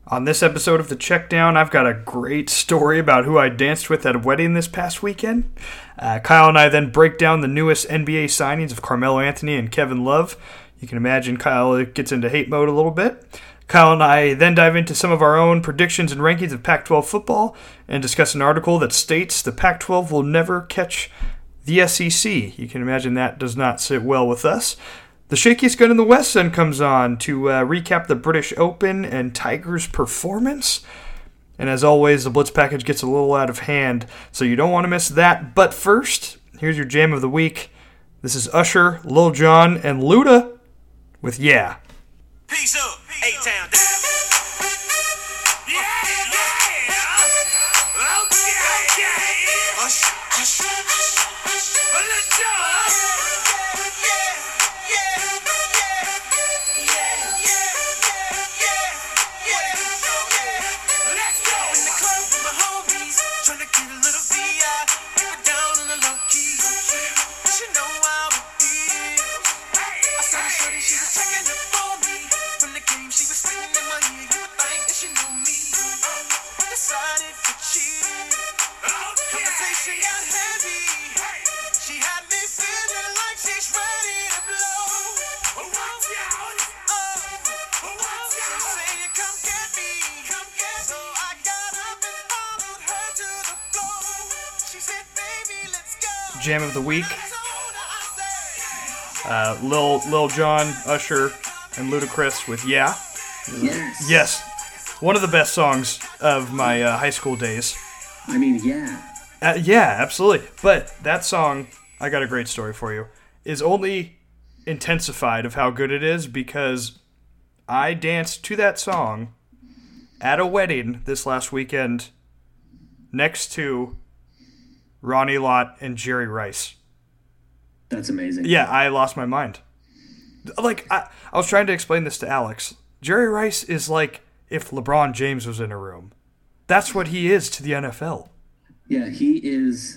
On this episode of The Checkdown, I've got a great story about who I danced with at a wedding this past weekend. Kyle and I then break down the newest NBA signings of Carmelo Anthony and Kevin Love. You can imagine Kyle gets into hate mode a little bit. Kyle and I then dive into some of our own predictions and rankings of Pac-12 football and discuss an article that states the Pac-12 will never catch the SEC. You can imagine that does not sit well with us. The shakiest gun in the West then comes on to recap the British Open and Tiger's performance. And as always, the Blitz package gets a little out of hand, so you don't want to miss that. But first, here's your jam of the week. This is Usher, Lil Jon, and Luda with Yeah. Peace up, A-Town down. Yeah. Okay. Hush. Lil Jon. Let's go. In the club with my homies, tryna get a little VI. Keep it down on the low key. She know how it feels. I saw the shorty, she was checking up for me. From the game, she was singing in my ear. You would think that she knew me. Decided to cheat. Conversation got heavy. She had me feeling like she's ready to blow. She said, come get me. So I got up and followed her to the floor. She said, baby, let's go. Jam of the week. Lil Jon, Usher, and Ludacris with Yeah. Yes. One of the best songs of my high school days. I mean, yeah. Yeah, absolutely. But that song, I got a great story for you, is only intensified of how good it is because I danced to that song at a wedding this last weekend next to Ronnie Lott and Jerry Rice. That's amazing. Yeah, I lost my mind. Like, I was trying to explain this to Alex. Jerry Rice is like if LeBron James was in a room. That's what he is to the NFL. Yeah, he is.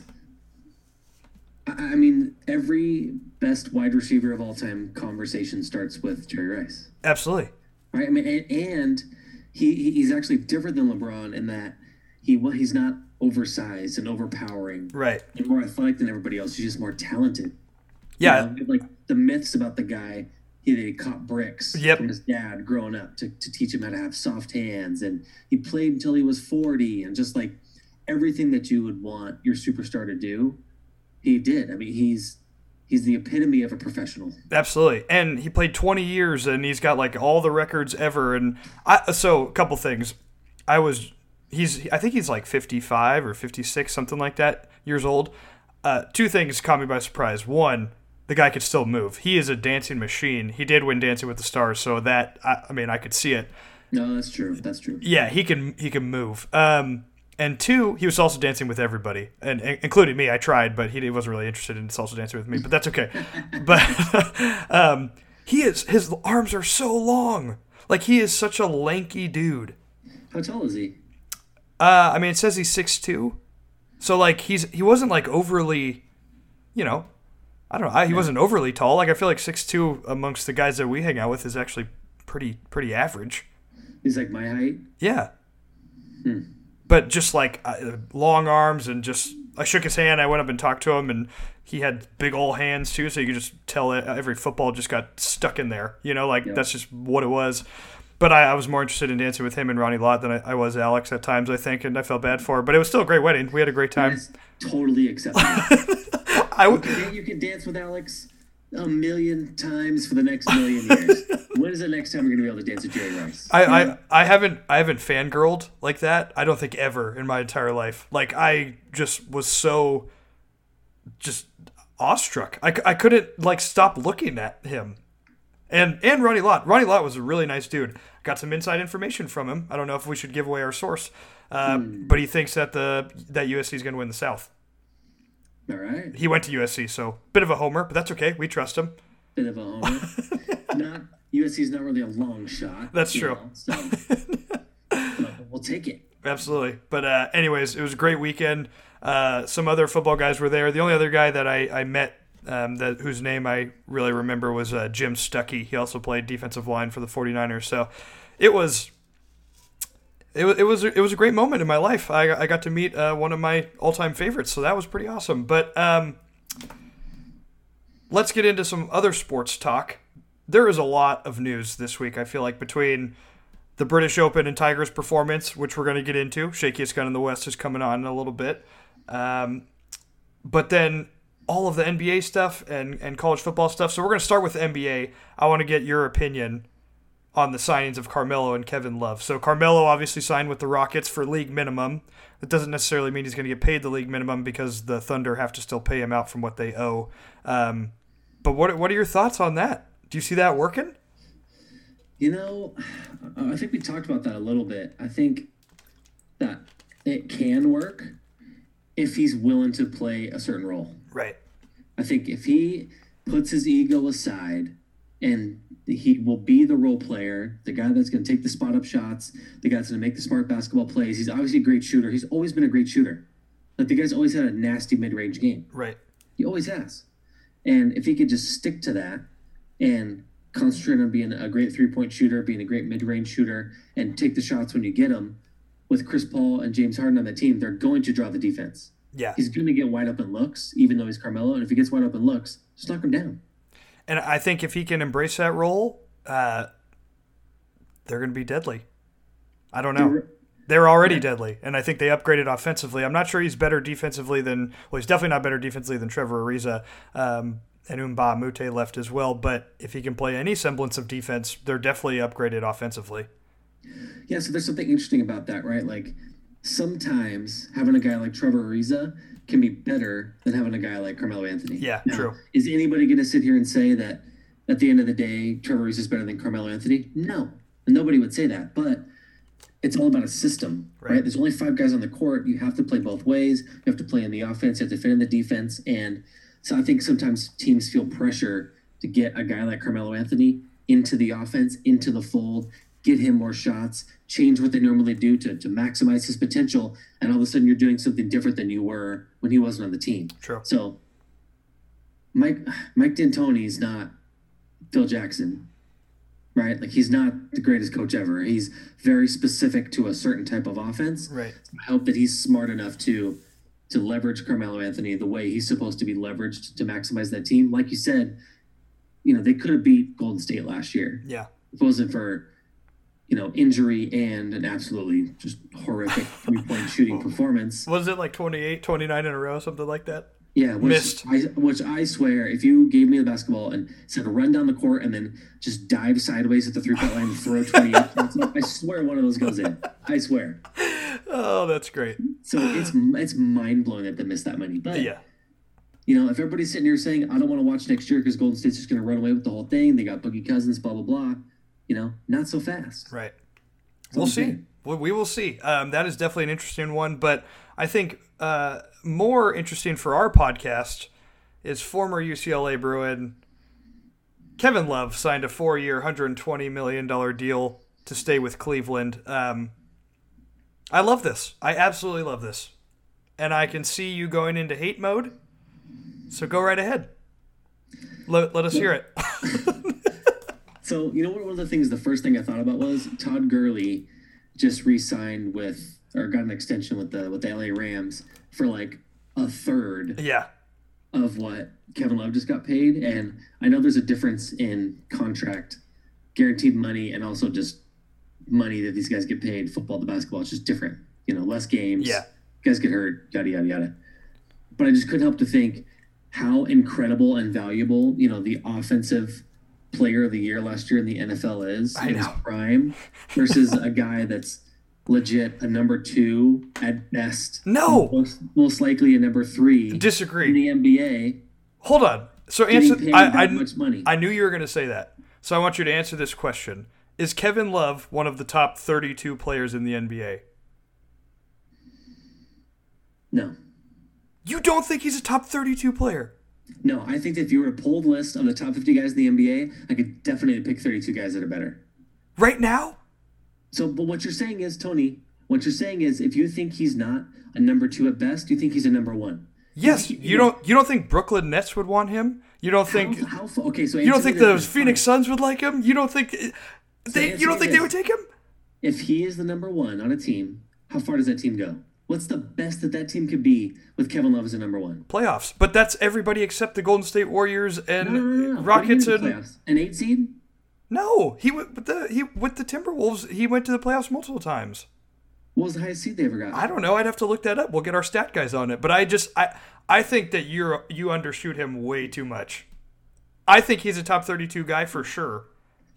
I mean, every best wide receiver of all time conversation starts with Jerry Rice. Absolutely. Right? I mean, and he's actually different than LeBron in that he's not oversized and overpowering. Right. And more athletic than everybody else. He's just more talented. Yeah. You know, like the myths about the guy, he caught bricks from his dad growing up to teach him how to have soft hands. And he played until he was 40. And just like everything that you would want your superstar to do, he did. I mean, he's the epitome of a professional. Absolutely. And he played 20 years, and he's got, like, all the records ever. And so, a couple things. I think he's, like, 55 or 56, something like that, years old. Two things caught me by surprise. One, the guy could still move. He is a dancing machine. He did win Dancing with the Stars, so that, I could see it. No, that's true. Yeah, he can move. And two, he was also dancing with everybody, and including me. I tried, but he wasn't really interested in also dancing with me. But that's okay. But his arms are so long. Like, he is such a lanky dude. How tall is he? It says he's 6'2". So like he wasn't like overly, I don't know. He wasn't overly tall. Like, I feel like 6'2" amongst the guys that we hang out with is actually pretty average. He's like my height. Yeah. But just like long arms and just, I shook his hand. I went up and talked to him, and he had big old hands too. So you could just tell every football just got stuck in there. That's just what it was. But I was more interested in dancing with him and Ronnie Lott than I was Alex at times, I think, and I felt bad for her. But it was still a great wedding. We had a great time. That's totally acceptable. You can dance with Alex a million times for the next million years. When is the next time you're going to be able to dance with Jerry Rice? I haven't fangirled like that. I don't think ever in my entire life. Like, I just was so just awestruck. I couldn't like stop looking at him. And Ronnie Lott. Ronnie Lott was a really nice dude. Got some inside information from him. I don't know if we should give away our source, but he thinks that USC is going to win the South. All right. He went to USC, so bit of a homer, but that's okay. We trust him. Bit of a homer. USC's not really a long shot. That's true. We'll take it. Absolutely. But anyways, it was a great weekend. Some other football guys were there. The only other guy that I met whose name I really remember was Jim Stuckey. He also played defensive line for the 49ers. So it was It was a great moment in my life. I got to meet one of my all-time favorites, so that was pretty awesome. But let's get into some other sports talk. There is a lot of news this week, I feel like, between the British Open and Tiger's performance, which we're going to get into. Shakiest Gun in the West is coming on in a little bit. But then all of the NBA stuff and college football stuff. So we're going to start with the NBA. I want to get your opinion on the signings of Carmelo and Kevin Love. So Carmelo obviously signed with the Rockets for league minimum. That doesn't necessarily mean he's going to get paid the league minimum because the Thunder have to still pay him out from what they owe. But what are your thoughts on that? Do you see that working? I think we talked about that a little bit. I think that it can work if he's willing to play a certain role. Right. I think if he puts his ego aside and he will be the role player, the guy that's going to take the spot-up shots, the guy that's going to make the smart basketball plays. He's obviously a great shooter. He's always been a great shooter. Like, the guy's always had a nasty mid-range game. Right. He always has. And if he could just stick to that and concentrate on being a great three-point shooter, being a great mid-range shooter, and take the shots when you get them, with Chris Paul and James Harden on the team, they're going to draw the defense. Yeah. He's going to get wide open looks, even though he's Carmelo. And if he gets wide open looks, just knock him down. And I think if he can embrace that role, they're going to be deadly. I don't know. They're already deadly, and I think they upgraded offensively. I'm not sure he's better defensively than – well, he's definitely not better defensively than Trevor Ariza, and Mbah Moute left as well. But if he can play any semblance of defense, they're definitely upgraded offensively. Yeah, so there's something interesting about that, right? Like, sometimes having a guy like Trevor Ariza – can be better than having a guy like Carmelo Anthony. Yeah, now, true. Is anybody going to sit here and say that at the end of the day, Trevor Ariza is better than Carmelo Anthony? No. Nobody would say that. But it's all about a system, right? There's only 5 guys on the court. You have to play both ways. You have to play in the offense. You have to fit in the defense. And so I think sometimes teams feel pressure to get a guy like Carmelo Anthony into the offense, into the fold, get him more shots, change what they normally do to maximize his potential, and all of a sudden you're doing something different than you were when he wasn't on the team. True. So Mike D'Antoni's not Phil Jackson, right? Like, he's not the greatest coach ever. He's very specific to a certain type of offense. Right. I hope that he's smart enough to leverage Carmelo Anthony the way he's supposed to be leveraged to maximize that team. Like you said, they could have beat Golden State last year. Yeah. If it wasn't for injury and an absolutely just horrific three-point shooting performance. Was it like 28, 29 in a row, something like that? Yeah, missed. Which I swear, if you gave me the basketball and said run down the court and then just dive sideways at the three-point line and throw 28 shots, I swear one of those goes in. I swear. Oh, that's great. So it's mind-blowing that they missed that many. But, yeah. If everybody's sitting here saying, I don't want to watch next year because Golden State's just going to run away with the whole thing, they got Boogie Cousins, blah, blah, blah. Not so fast. Right. We'll see. We will see. That is definitely an interesting one. But I think more interesting for our podcast is former UCLA Bruin Kevin Love signed a 4-year, $120 million deal to stay with Cleveland. I love this. I absolutely love this. And I can see you going into hate mode. So go right ahead. Let us hear it. So, one of the things, the first thing I thought about was Todd Gurley just re-signed or got an extension with the LA Rams for like a third of what Kevin Love just got paid. And I know there's a difference in contract, guaranteed money, and also just money that these guys get paid, football to basketball. It's just different, less games. Yeah. Guys get hurt, yada, yada, yada. But I just couldn't help to think how incredible and valuable, the offensive player of the year last year in the NFL is in his prime versus a guy that's legit a number 2 at best. No. Most likely a number 3. Disagree. In the NBA. Hold on. So answer. Much money. I knew you were going to say that. So I want you to answer this question. Is Kevin Love one of the top 32 players in the NBA? No. You don't think he's a top 32 player? No, I think that if you were to pull the list of the top 50 guys in the NBA, I could definitely pick 32 guys that are better. Right now? So, but what you're saying is, Tony, if you think he's not a number 2 at best, you think he's a number 1. Yes. You don't think Brooklyn Nets would want him? You don't think okay, so you don't think the Phoenix Suns would like him? You don't think they would take him? if he is the number one on a team, how far does that team go? What's the best that team could be with Kevin Love as a number one? Playoffs. But that's everybody except the Golden State Warriors and No. Rockets and playoffs. An 8 seed? No, he went with the Timberwolves. He went to the playoffs multiple times. What was the highest seed they ever got? I don't know. I'd have to look that up. We'll get our stat guys on it. But I think that you undershoot him way too much. I think he's a top 32 guy for sure.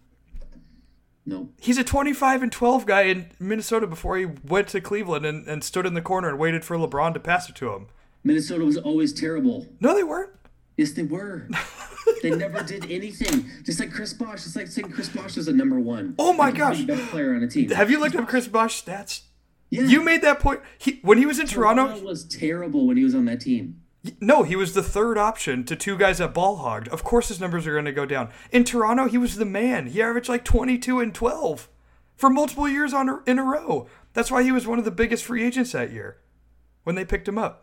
No. He's a 25-12 guy in Minnesota before he went to Cleveland and stood in the corner and waited for LeBron to pass it to him. Minnesota was always terrible. No, they weren't. Yes, they were. They never did anything. Just like Chris Bosh. It's like saying Chris Bosh is a number one. Oh my gosh. The best player on a team. Have you looked up Chris Bosh's stats? Yeah. You made that point. When he was in Toronto... Toronto was terrible when he was on that team. No, he was the third option to two guys that ball hogged. Of course his numbers are going to go down. In Toronto, he was the man. He averaged like 22 and 12 for multiple years in a row. That's why he was one of the biggest free agents that year when they picked him up.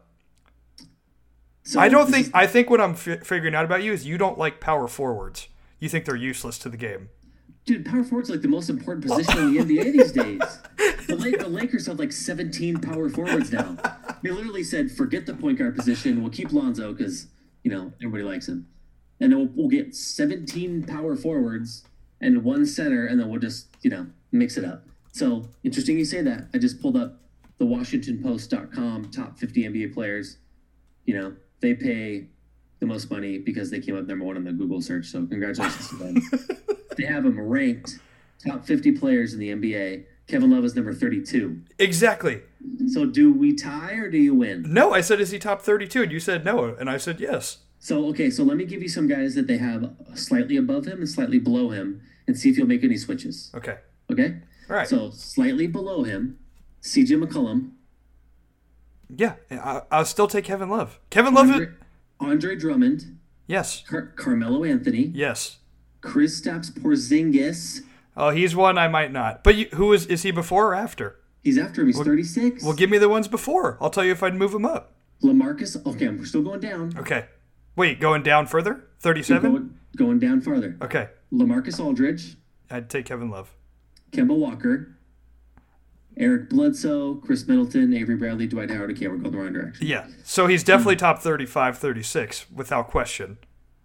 So I think what I'm figuring out about you is you don't like power forwards. You think they're useless to the game. Dude, power forward's like the most important position in the NBA these days. The Lakers have like 17 power forwards now. They literally said, forget the point guard position. We'll keep Lonzo because, everybody likes him. And then we'll get 17 power forwards and one center, and then we'll just, mix it up. So, interesting you say that. I just pulled up the WashingtonPost.com top 50 NBA players. They pay the most money because they came up number one on the Google search. So, congratulations to them. They have him ranked top 50 players in the NBA. Kevin Love is number 32. Exactly. So do we tie or do you win? No, I said, is he top 32? And you said no, and I said yes. So let me give you some guys that they have slightly above him and slightly below him and see if you'll make any switches. Okay. Okay? All right. So slightly below him, CJ McCollum. Yeah, I'll still take Kevin Love. Andre Drummond. Yes. Carmelo Anthony. Yes. Kristaps Porzingis. Oh, he's one I might not. But who is he before or after? He's after him. He's 36. Well, give me the ones before. I'll tell you if I'd move him up. LaMarcus. Okay, we're still going down. Okay. Wait, going down further? 37? Going down farther. Okay. LaMarcus Aldridge. I'd take Kevin Love. Kemba Walker. Eric Bledsoe, Chris Middleton, Avery Bradley, Dwight Howard. Okay, we're going the wrong direction. Yeah. So he's definitely top 35, 36, without question.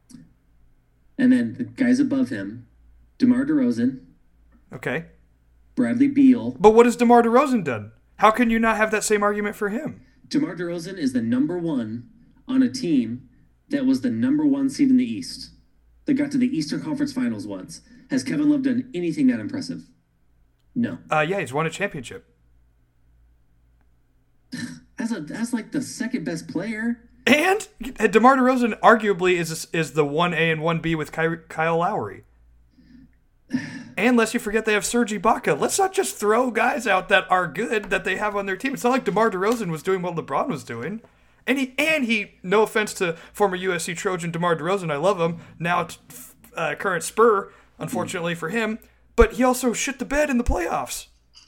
And then the guys above him, DeMar DeRozan. Okay. Bradley Beal. But what has DeMar DeRozan done? How can you not have that same argument for him? DeMar DeRozan is the number one on a team that was the number one seed in the East. They got to the Eastern Conference Finals once. Has Kevin Love done anything that impressive? No. Yeah, he's won a championship. As like the second best player. And DeMar DeRozan arguably is the 1A and 1B with Kyle Lowry. And lest you forget they have Serge Ibaka. Let's not just throw guys out that are good that they have on their team. It's not like DeMar DeRozan was doing what LeBron was doing. And he no offense to former USC Trojan DeMar DeRozan, I love him, now current Spur, unfortunately for him, but he also shit the bed in the playoffs.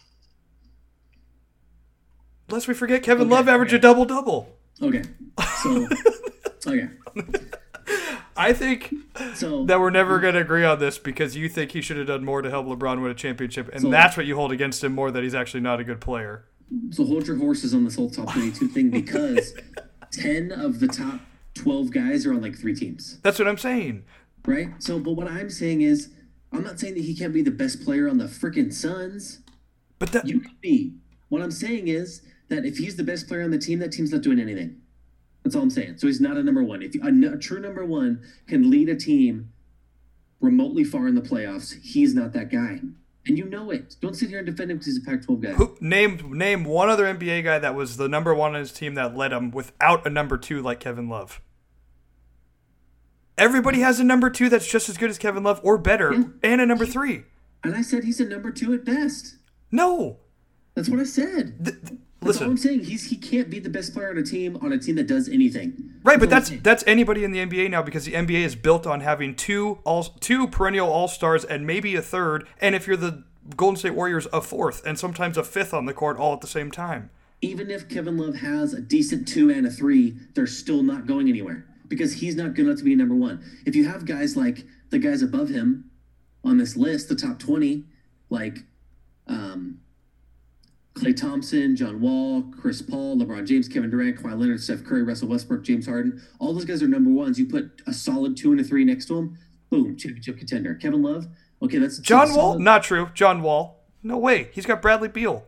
Lest we forget Kevin Love averaged a double-double. Okay. So, okay. I think that we're never going to agree on this because you think he should have done more to help LeBron win a championship, and that's what you hold against him more, that he's actually not a good player. So hold your horses on this whole top 22 thing because 10 of the top 12 guys are on like 3 teams. That's what I'm saying. Right? So, but what I'm saying is, I'm not saying that he can't be the best player on the freaking Suns. But you can be. What I'm saying is that if he's the best player on the team, that team's not doing anything. That's all I'm saying. So he's not a number one. If a true number one can lead a team remotely far in the playoffs, he's not that guy. And you know it. Don't sit here and defend him because he's a Pac-12 guy. Name one other NBA guy that was the number one on his team that led him without a number two like Kevin Love. Everybody has a number two that's just as good as Kevin Love or better, and a number three. And I said he's a number two at best. No. That's what I said. That's listen, all I'm saying. He can't be the best player on a team that does anything. Right, but that's anybody in the NBA now because the NBA is built on having two perennial all-stars and maybe a third, and if you're the Golden State Warriors, a fourth, and sometimes a fifth on the court all at the same time. Even if Kevin Love has a decent 2 and a 3, they're still not going anywhere because he's not good enough to be number one. If you have guys like the guys above him on this list, the top 20, like Klay Thompson, John Wall, Chris Paul, LeBron James, Kevin Durant, Kawhi Leonard, Steph Curry, Russell Westbrook, James Harden. All those guys are number ones. You put a solid 2 and a 3 next to them, boom, championship contender. Kevin Love, okay, that's John Wall. Not true. John Wall. No way. He's got Bradley Beal.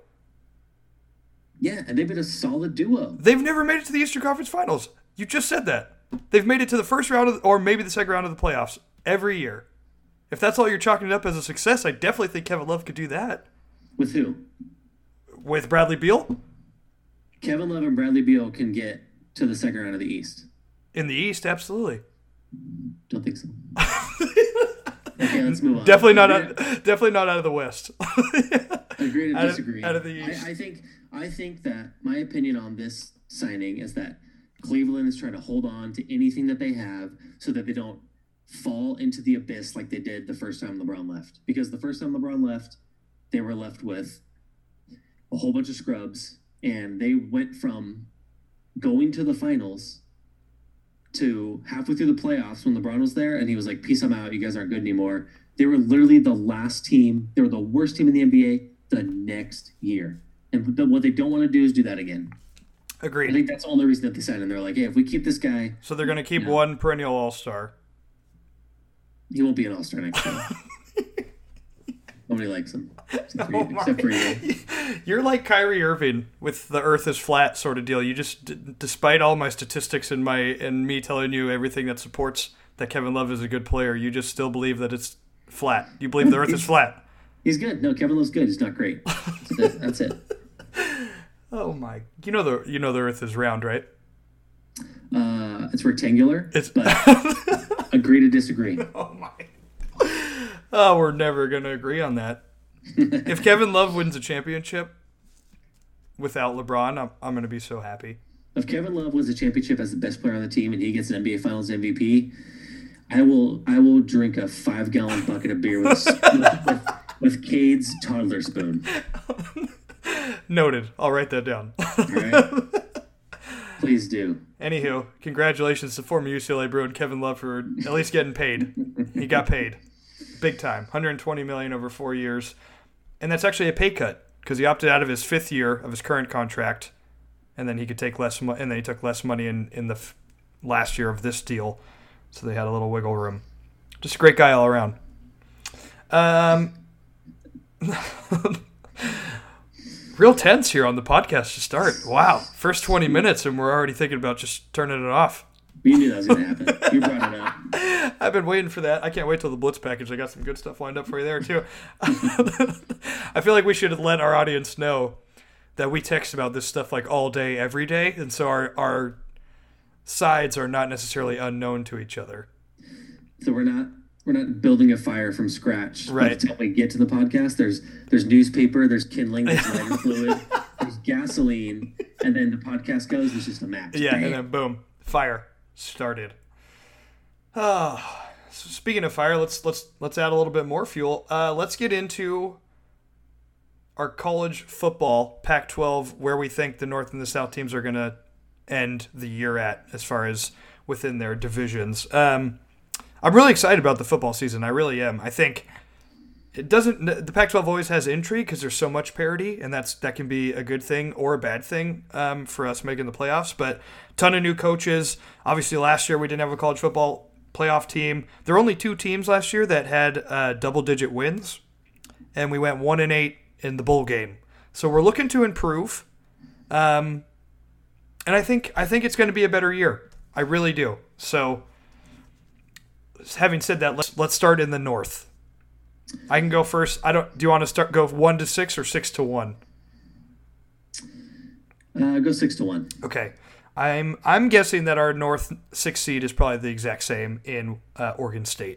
Yeah, and they've been a solid duo. They've never made it to the Eastern Conference Finals. You just said that. They've made it to the first round or maybe the second round of the playoffs every year. If that's all you're chalking it up as a success, I definitely think Kevin Love could do that. With who? With Bradley Beal? Kevin Love and Bradley Beal can get to the second round of the East. In the East, absolutely. Don't think so. Okay, let's move on. Definitely not out of the West. Agree to disagree. Out of the East. I think that my opinion on this signing is that Cleveland is trying to hold on to anything that they have so that they don't fall into the abyss like they did the first time LeBron left. Because the first time LeBron left, they were left with a whole bunch of scrubs, and they went from going to the finals to halfway through the playoffs when LeBron was there, and he was like, peace, I'm out. You guys aren't good anymore. They were literally the last team. They were the worst team in the NBA the next year. And what they don't want to do is do that again. Agreed. I think that's the only reason that they signed him. They're like, hey, if we keep this guy... So they're going to keep one perennial all-star. He won't be an all-star next year. Nobody likes him. Except for you. You're like Kyrie Irving with the earth is flat sort of deal. You just, despite all my statistics and me telling you everything that supports that Kevin Love is a good player, you just still believe that it's flat. You believe the earth is flat. He's good. No, Kevin Love's good. He's not great. That's it. Oh my! You know the earth is round, right? It's rectangular. But agree to disagree. Oh my! Oh, we're never gonna agree on that. If Kevin Love wins a championship without LeBron, I'm gonna be so happy. If Kevin Love wins a championship as the best player on the team and he gets an NBA Finals MVP, I will drink a 5-gallon bucket of beer with Cade's toddler spoon. Noted. I'll write that down. All right. Please do. Anywho, congratulations to former UCLA Bruin Kevin Love for at least getting paid. He got paid. Big time. $120 million over 4 years. And that's actually a pay cut because he opted out of his 5th year of his current contract, and then he could take less and then he took less money in the last year of this deal. So they had a little wiggle room. Just a great guy all around. Real tense here on the podcast to start. Wow. First 20 minutes and we're already thinking about just turning it off. You knew that was going to happen. You brought it up. I've been waiting for that. I can't wait till the Blitz package. I got some good stuff lined up for you there, too. I feel like we should let our audience know that we text about this stuff like all day, every day. And so our sides are not necessarily unknown to each other. So we're not building a fire from scratch. Right. By the time we get to the podcast, there's newspaper, there's kindling, there's lighter fluid, there's gasoline, and then the podcast goes, it's just a match. Yeah, and then boom, fire started. So speaking of fire, let's add a little bit more fuel. Let's get into our college football Pac-12, where we think the North and the South teams are going to end the year at as far as within their divisions. I'm really excited about the football season. I really am. I think the Pac-12 always has intrigue because there's so much parity, and that can be a good thing or a bad thing for us making the playoffs. But ton of new coaches. Obviously, last year we didn't have a college football playoff team. There were only 2 teams last year that had double-digit wins, and we went 1-8 in the bowl game. So we're looking to improve, and I think it's going to be a better year. I really do. So, having said that, let's start in the North. I can go first. Do you want to go 1-6 or 6-1? Go 6-1. Okay. I'm guessing that our North 6 seed is probably the exact same in Oregon State.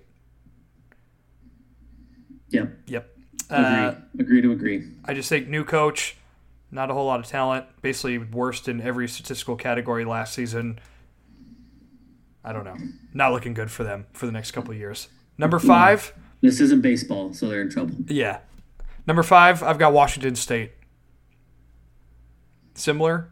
Yep. Agree to agree. I just think new coach, not a whole lot of talent, basically worst in every statistical category last season. I don't know. Not looking good for them for the next couple of years. Number 5. This isn't baseball, so they're in trouble. Yeah. Number 5, I've got Washington State. Similar?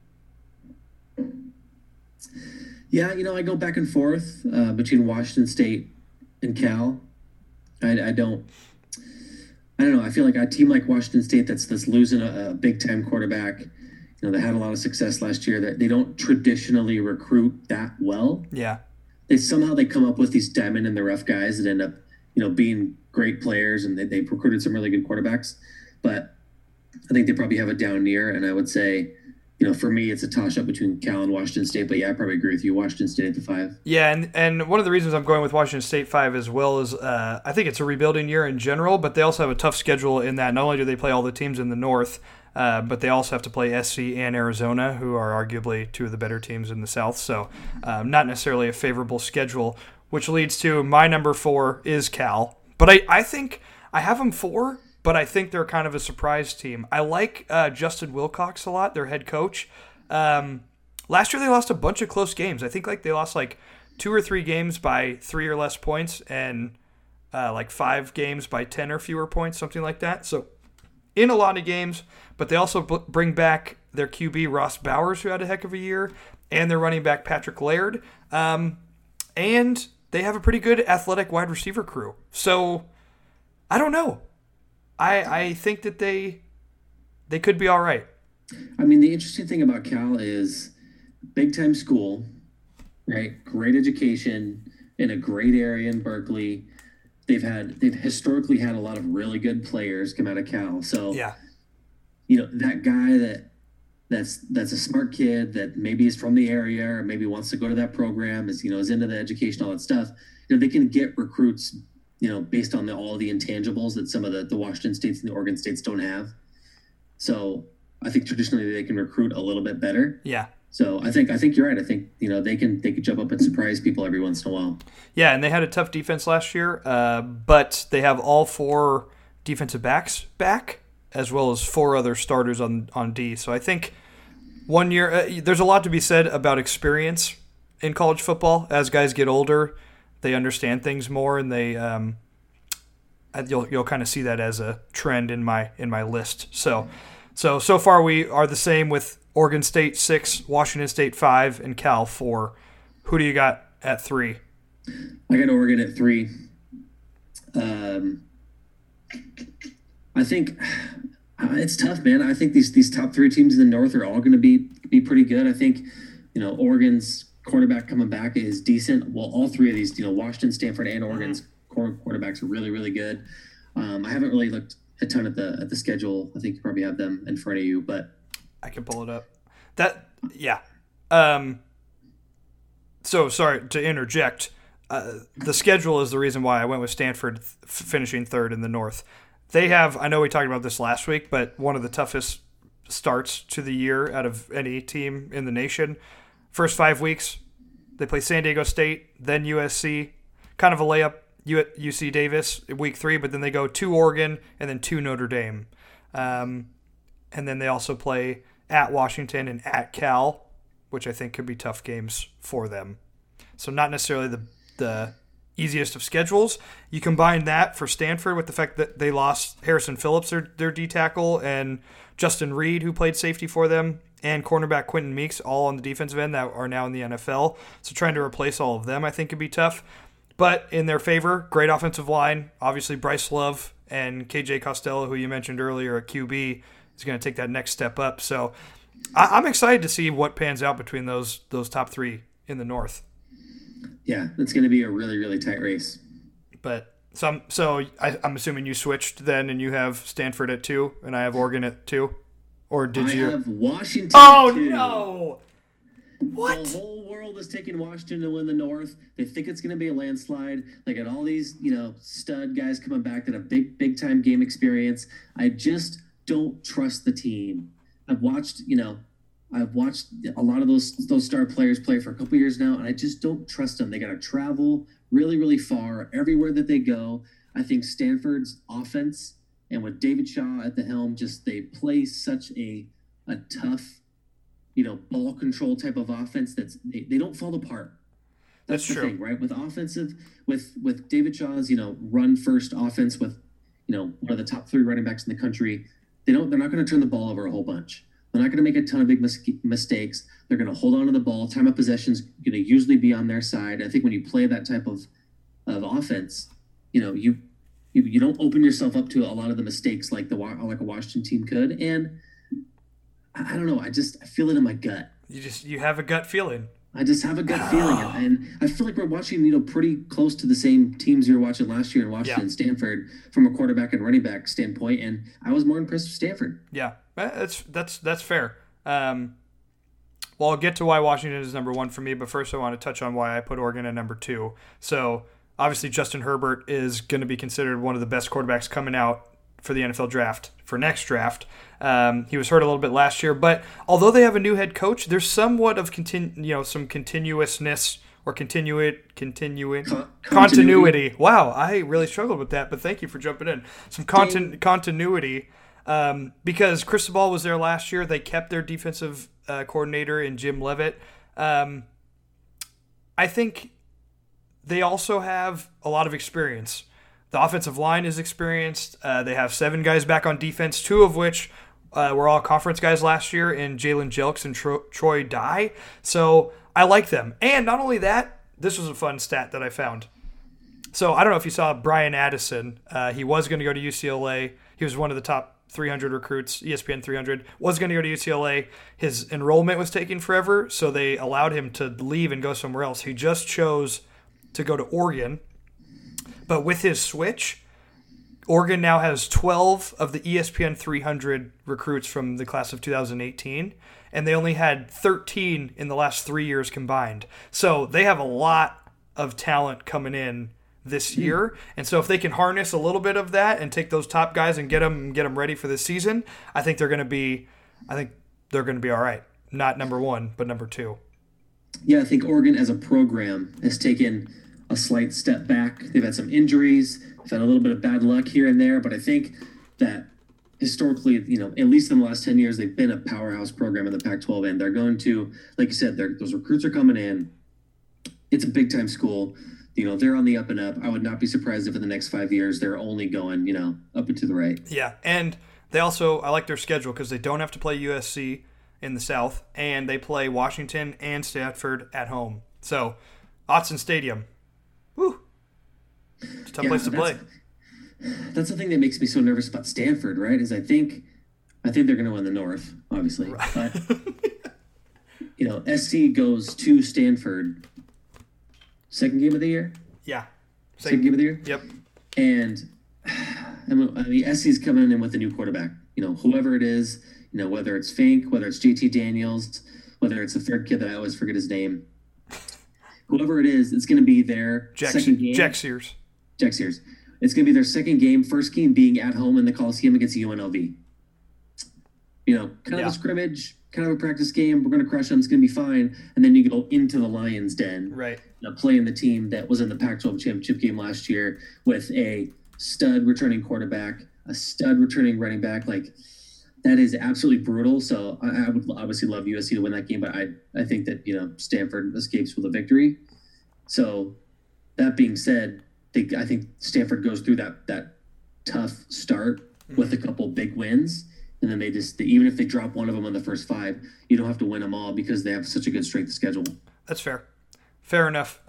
Yeah, I go back and forth between Washington State and Cal. I I don't know. I feel like a team like Washington State that's losing a big time quarterback. They had a lot of success last year. That they don't traditionally recruit that well. Yeah. They come up with these diamond in the rough guys that end up, being great players, and they recruited some really good quarterbacks. But I think they probably have a down year, and I would say, for me, it's a toss-up between Cal and Washington State. But yeah, I probably agree with you. Washington State at the 5. Yeah, and one of the reasons I'm going with Washington State 5 as well is I think it's a rebuilding year in general, but they also have a tough schedule in that not only do they play all the teams in the North, but they also have to play SC and Arizona, who are arguably two of the better teams in the South. So not necessarily a favorable schedule, which leads to my number 4 is Cal. But I think I have them 4, but I think they're kind of a surprise team. I like Justin Wilcox a lot, their head coach. Last year they lost a bunch of close games. I think they lost 2 or 3 games by 3 or less points, and 5 games by 10 or fewer points, something like that. So in a lot of games, but they also bring back their QB Ross Bowers, who had a heck of a year, and their running back Patrick Laird. And they have a pretty good athletic wide receiver crew. So I don't know. I think that they could be all right. I mean, the interesting thing about Cal is big time school, right? Great education in a great area in Berkeley. They've historically had a lot of really good players come out of Cal. So yeah, that guy that's a smart kid that maybe is from the area or maybe wants to go to that program, is into the education, all that stuff. They can get recruits, based on all the intangibles that some of the Washington States and the Oregon States don't have. So I think traditionally they can recruit a little bit better. Yeah. So I think you're right. I think they can jump up and surprise people every once in a while. Yeah, and they had a tough defense last year, but they have all 4 defensive backs back, as well as 4 other starters on D. So I think 1 year there's a lot to be said about experience in college football. As guys get older, they understand things more, and they you'll kind of see that as a trend in my list. So far we are the same with Oregon State 6, Washington State 5, and Cal 4. Who do you got at 3? I got Oregon at 3. I think it's tough, man. I think these top 3 teams in the North are all going to be pretty good. I think Oregon's quarterback coming back is decent. Well, all 3 of these, Washington, Stanford, and Oregon's quarterbacks are really, really good. I haven't really looked a ton at the schedule. I think you probably have them in front of you, but I can pull it up. So sorry to interject. The schedule is the reason why I went with Stanford finishing 3rd in the North. They have, I know we talked about this last week, but one of the toughest starts to the year out of any team in the nation. First 5 weeks, they play San Diego State, then USC, kind of a layup, UC Davis week 3, but then they go to Oregon and then to Notre Dame. And then they also play at Washington and at Cal, which I think could be tough games for them. So not necessarily the easiest of schedules. You combine that for Stanford with the fact that they lost Harrison Phillips, their D tackle, and Justin Reed, who played safety for them, and cornerback Quentin Meeks, all on the defensive end that are now in the NFL. So trying to replace all of them, I think, could be tough. But in their favor, great offensive line. Obviously, Bryce Love and KJ Costello, who you mentioned earlier at QB, is going to take that next step up. So I'm excited to see what pans out between those top 3 in the North. Yeah, it's going to be a really, really tight race. But I'm assuming you switched then, and you have Stanford at 2, and I have Oregon at 2, or did you? I have Washington. Oh 2. No! What? The whole world is taking Washington to win the North. They think it's going to be a landslide. They got all these, stud guys coming back that have big time game experience. I just don't trust the team. I've watched a lot of those star players play for a couple years now, and I just don't trust them. They got to travel really, really far everywhere that they go. I think Stanford's offense, and with David Shaw at the helm, they play such a tough, ball control type of offense they don't fall apart. That's the true. Thing, right? With David Shaw's, run first offense with, one of the top 3 running backs in the country, they're not going to turn the ball over a whole bunch. They're not going to make a ton of big mistakes. They're going to hold on to the ball. Time of possession's going to usually be on their side. I think when you play that type of offense, you You don't open yourself up to a lot of the mistakes like like a Washington team could. And I don't know. I feel it in my gut. You have a gut feeling. I just have a gut feeling, and I feel like we're watching, pretty close to the same teams you were watching last year in Washington and Stanford from a quarterback and running back standpoint, and I was more impressed with Stanford. Yeah, that's fair. Well, I'll get to why Washington is number one for me, but first I want to touch on why I put Oregon at number two. So obviously Justin Herbert is going to be considered one of the best quarterbacks coming out for the NFL draft, for next draft. He was hurt a little bit last year, but although they have a new head coach, there's somewhat of some continuousness or continuity. Wow, I really struggled with that, but thank you for jumping in. Some continuity because Cristobal was there last year. They kept their defensive coordinator in Jim Leavitt. I think they also have a lot of experience. The offensive line is experienced. They have 7 guys back on defense, 2 of which were all conference guys last year in Jalen Jelks and Troy Dye. So I like them. And not only that, this was a fun stat that I found. So I don't know if you saw Brian Addison. He was going to go to UCLA. He was one of the top 300 recruits, ESPN 300, was going to go to UCLA. His enrollment was taking forever, so they allowed him to leave and go somewhere else. He just chose to go to Oregon. But with his switch, Oregon now has 12 of the ESPN 300 recruits from the class of 2018, and they only had 13 in the last 3 years combined. So they have a lot of talent coming in this year, and so if they can harness a little bit of that and take those top guys and get them ready for this season, I think they're going to be all right. Not number one, but number two. Yeah, I think Oregon as a program has taken a slight step back. They've had some injuries, they've had a little bit of bad luck here and there, but I think that historically, at least in the last 10 years, they've been a powerhouse program in the Pac-12, and they're going to, like you said, those recruits are coming in. It's a big-time school. They're on the up and up. I would not be surprised if in the next 5 years they're only going, up and to the right. Yeah, and they also, I like their schedule because they don't have to play USC in the South, and they play Washington and Stanford at home. So, Autzen Stadium. Woo! It's a tough place to play. That's the thing that makes me so nervous about Stanford, right? Is I think they're going to win the North, obviously. Right. But, SC goes to Stanford, second game of the year? Yeah. Second game of the year? Yep. And, SC's coming in with a new quarterback. Whoever it is, whether it's Fink, whether it's JT Daniels, whether it's the third kid that I always forget his name. Whoever it is, it's going to be their second game. Jack Sears. It's going to be their second game, first game being at home in the Coliseum against UNLV. Kind of a scrimmage, kind of a practice game. We're going to crush them. It's going to be fine. And then you go into the Lions' Den. Right. Playing the team that was in the Pac-12 championship game last year with a stud returning quarterback, a stud returning running back. That is absolutely brutal. So I would obviously love USC to win that game, but I think that, Stanford escapes with a victory. So that being said, I think Stanford goes through that tough start with a couple big wins. And then even if they drop one of them on the first 5, you don't have to win them all because they have such a good strength of schedule. That's fair. Fair enough.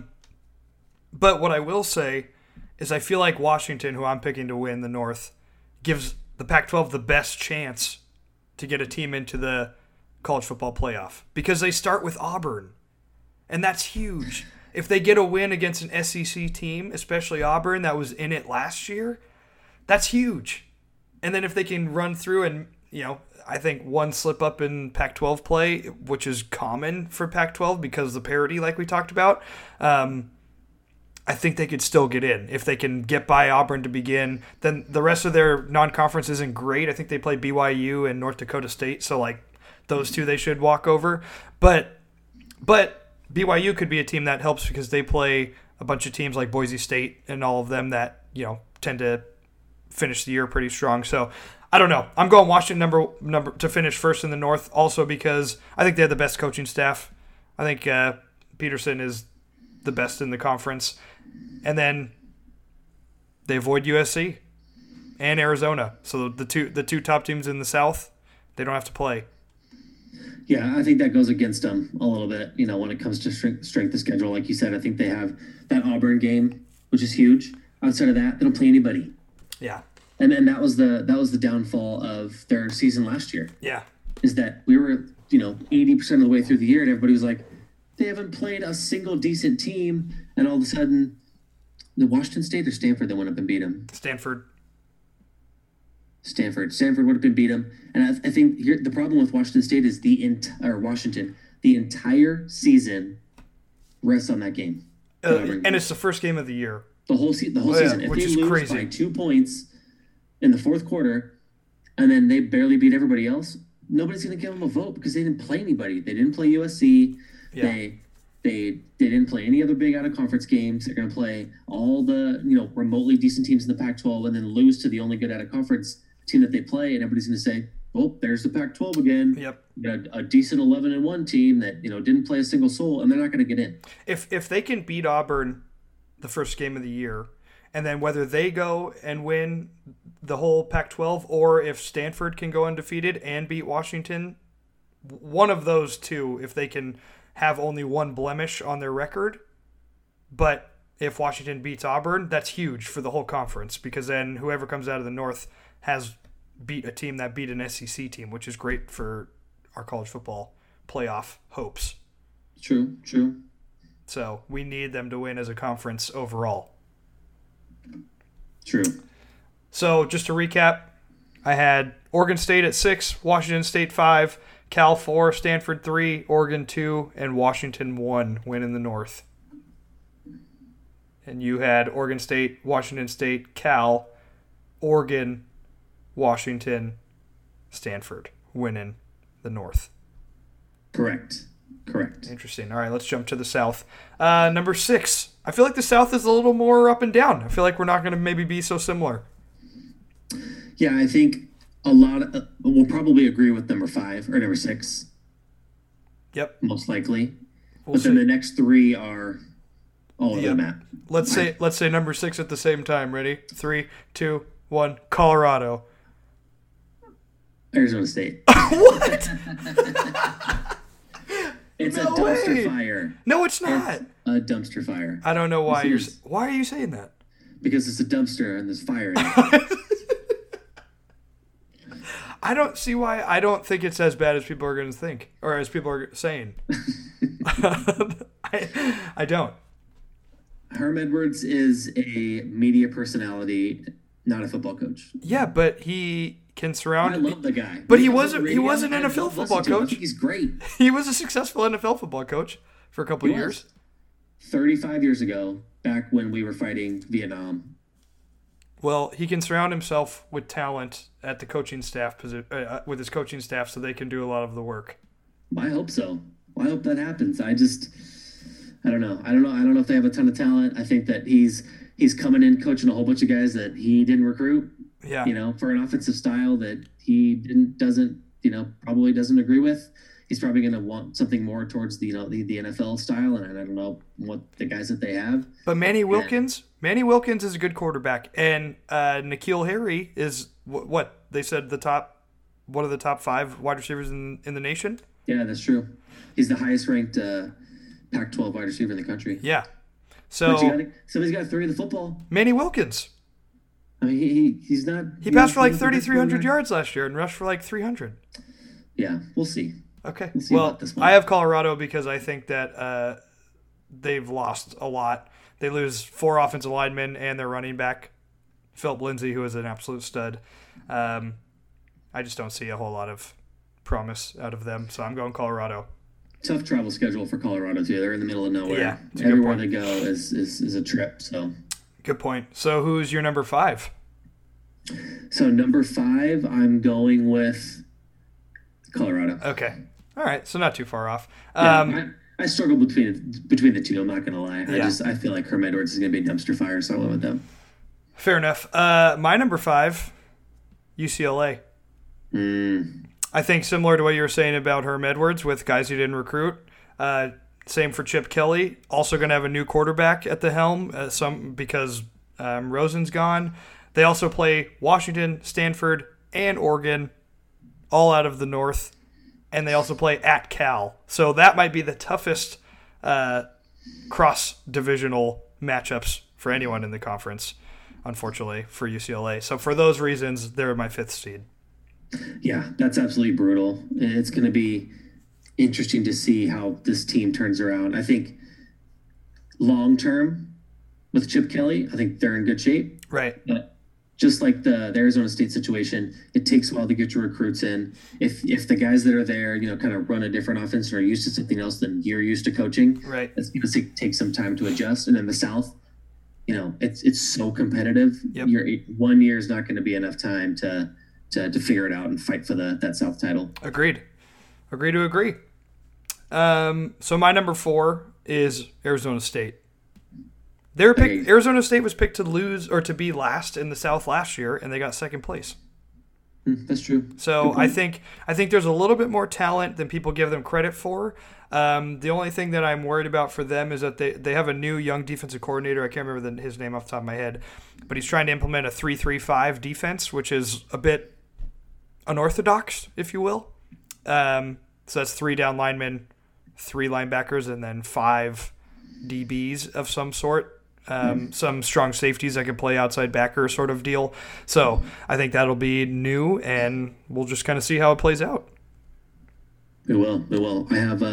But what I will say is I feel like Washington, who I'm picking to win the North, gives the Pac-12 the best chance to get a team into the college football playoff because they start with Auburn, and that's huge. If they get a win against an SEC team, especially Auburn that was in it last year, that's huge. And then if they can run through and, I think one slip up in Pac-12 play, which is common for Pac-12 because of the parity like we talked about, I think they could still get in. If they can get by Auburn to begin, then the rest of their non-conference isn't great. I think they play BYU and North Dakota State, so those two they should walk over. But BYU could be a team that helps because they play a bunch of teams like Boise State and all of them that, tend to finish the year pretty strong. So I don't know. I'm going Washington number to finish first in the North also because I think they have the best coaching staff. I think Peterson is the best in the conference. And then they avoid USC and Arizona. So the two top teams in the South, they don't have to play. Yeah, I think that goes against them a little bit, when it comes to strength of schedule. Like you said, I think they have that Auburn game, which is huge. Outside of that, they don't play anybody. Yeah. And that was the downfall of their season last year. Yeah. Is that we were 80% of the way through the year, and everybody was like, they haven't played a single decent team, and all of a sudden, the Washington State or Stanford that went up and beat them. Stanford would up and beat them, and I think the problem with Washington State is the entire season rests on that game. And it's the first game of the year. The whole season. If they lose crazy. By 2 points in the fourth quarter, and then they barely beat everybody else, nobody's going to give them a vote because they didn't play anybody. They didn't play USC. Yeah. They didn't play any other big out-of-conference games. They're going to play all the remotely decent teams in the Pac-12 and then lose to the only good out-of-conference team that they play, and everybody's going to say, oh, there's the Pac-12 again. Yep. You got a decent 11-1 team that didn't play a single soul, and they're not going to get in. If they can beat Auburn the first game of the year, and then whether they go and win the whole Pac-12 or if Stanford can go undefeated and beat Washington, one of those two, if they can have only one blemish on their record, but if Washington beats Auburn, that's huge for the whole conference because then whoever comes out of the North has beat a team that beat an SEC team, which is great for our college football playoff hopes. True. So we need them to win as a conference overall. True. So just to recap, I had Oregon State at 6, Washington State 5, Cal 4, Stanford 3, Oregon 2, and Washington 1 win in the North. And you had Oregon State, Washington State, Cal, Oregon, Washington, Stanford winning the North. Correct. Interesting. All right, let's jump to the South. Number 6. I feel like the South is a little more up and down. I feel like we're not going to maybe be so similar. Yeah, I think a lot of we'll probably agree with number 5 or number 6. Yep. Most likely. Then the next 3 are all over the map. Let's say number 6 at the same time. Ready? 3, 2, 1. Colorado. Arizona State. What? It's a dumpster fire. No, it's not. It's a dumpster fire. I don't know why Why are you saying that? Because it's a dumpster and there's fire in it. I don't see why. I don't think it's as bad as people are going to think, or as people are saying. I don't. Herm Edwards is a media personality, not a football coach. Yeah, but he can surround. I love the guy. But he was an NFL football coach. I think he's great. He was a successful NFL football coach for a couple of years. 35 years ago, back when we were fighting Vietnam. Well, he can surround himself with talent at the coaching staff with his coaching staff, so they can do a lot of the work. I hope so. I hope that happens. I don't know. I don't know if they have a ton of talent. I think that he's coming in coaching a whole bunch of guys that he didn't recruit. Yeah. For an offensive style that he probably doesn't agree with. He's probably going to want something more towards the NFL style, and I don't know what the guys that they have. But Manny Wilkins is a good quarterback, and N'Keal Harry is what they said one of the top 5 wide receivers in the nation. Yeah, that's true. He's the highest ranked Pac-12 wide receiver in the country. Yeah. So somebody's got to throw the football. Manny Wilkins. I mean, he's not. He passed for like 3,300 yards last year and rushed for like 300. Yeah, we'll see. Okay. We'll see about this one. I have Colorado because I think that they've lost a lot. They lose 4 offensive linemen and their running back, Philip Lindsay, who is an absolute stud. I just don't see a whole lot of promise out of them, so I'm going Colorado. Tough travel schedule for Colorado too. They're in the middle of nowhere. Yeah, everywhere they go is a trip. So good point. So who's your number 5? So number 5, I'm going with Colorado. Okay. All right. So not too far off. I struggle between the two. I'm not going to lie. Yeah. I feel like Herm Edwards is going to be a dumpster fire, so I went with them. Fair enough. My number 5, UCLA. I think similar to what you were saying about Herm Edwards with guys he didn't recruit. Same for Chip Kelly. Also going to have a new quarterback at the helm. Because Rosen's gone. They also play Washington, Stanford, and Oregon, all out of the North. And they also play at Cal. So that might be the toughest cross-divisional matchups for anyone in the conference. unfortunately, for UCLA. So for those reasons, they're my 5th seed. Yeah, that's absolutely brutal. It's going to be interesting to see how this team turns around. I think long term with Chip Kelly, I think they're in good shape. Right. But just like the Arizona State situation, it takes a while to get your recruits in. If the guys that are there, kind of run a different offense and are used to something else than you're used to coaching, right, it's going to take some time to adjust. And in the South, it's so competitive. Yep. 1 year is not going to be enough time to figure it out and fight for that South title. Agreed to agree. So my number 4 is Arizona State. Arizona State was picked to lose or to be last in the South last year, and they got 2nd place. That's true. So I think there's a little bit more talent than people give them credit for. The only thing that I'm worried about for them is that they have a new young defensive coordinator. I can't remember his name off the top of my head, but he's trying to implement a 3-3-5 defense, which is a bit unorthodox, if you will. So that's 3 down linemen, 3 linebackers, and then 5 DBs of some sort. Some strong safeties that can play outside backer sort of deal. So I think that'll be new, and we'll just kind of see how it plays out. It will. I have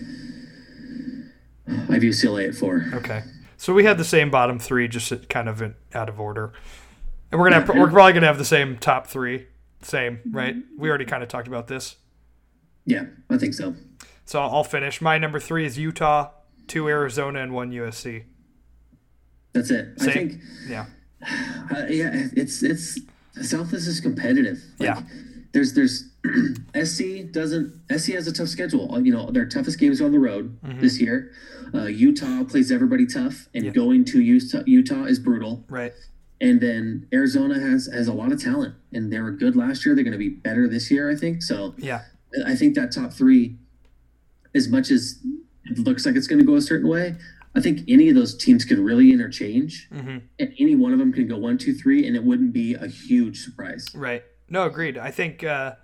UCLA at 4. Okay. So we had the same bottom 3, just kind of out of order. And we're probably gonna have the same top 3. Same, right? We already kind of talked about this. Yeah, I think so. So I'll finish. My number 3 is Utah, 2 Arizona, and 1 USC. That's it. Same? I think. Yeah. It's South is competitive. Yeah. There's SC has a tough schedule. Their toughest games are on the road this year. Utah plays everybody tough, and going to Utah is brutal. Right. And then Arizona has a lot of talent, and they were good last year. They're going to be better this year, I think. So yeah, I think that top 3, as much as it looks like it's going to go a certain way, I think any of those teams could really interchange, and any one of them could go 1, 2, 3, and it wouldn't be a huge surprise. Right. No, agreed. I think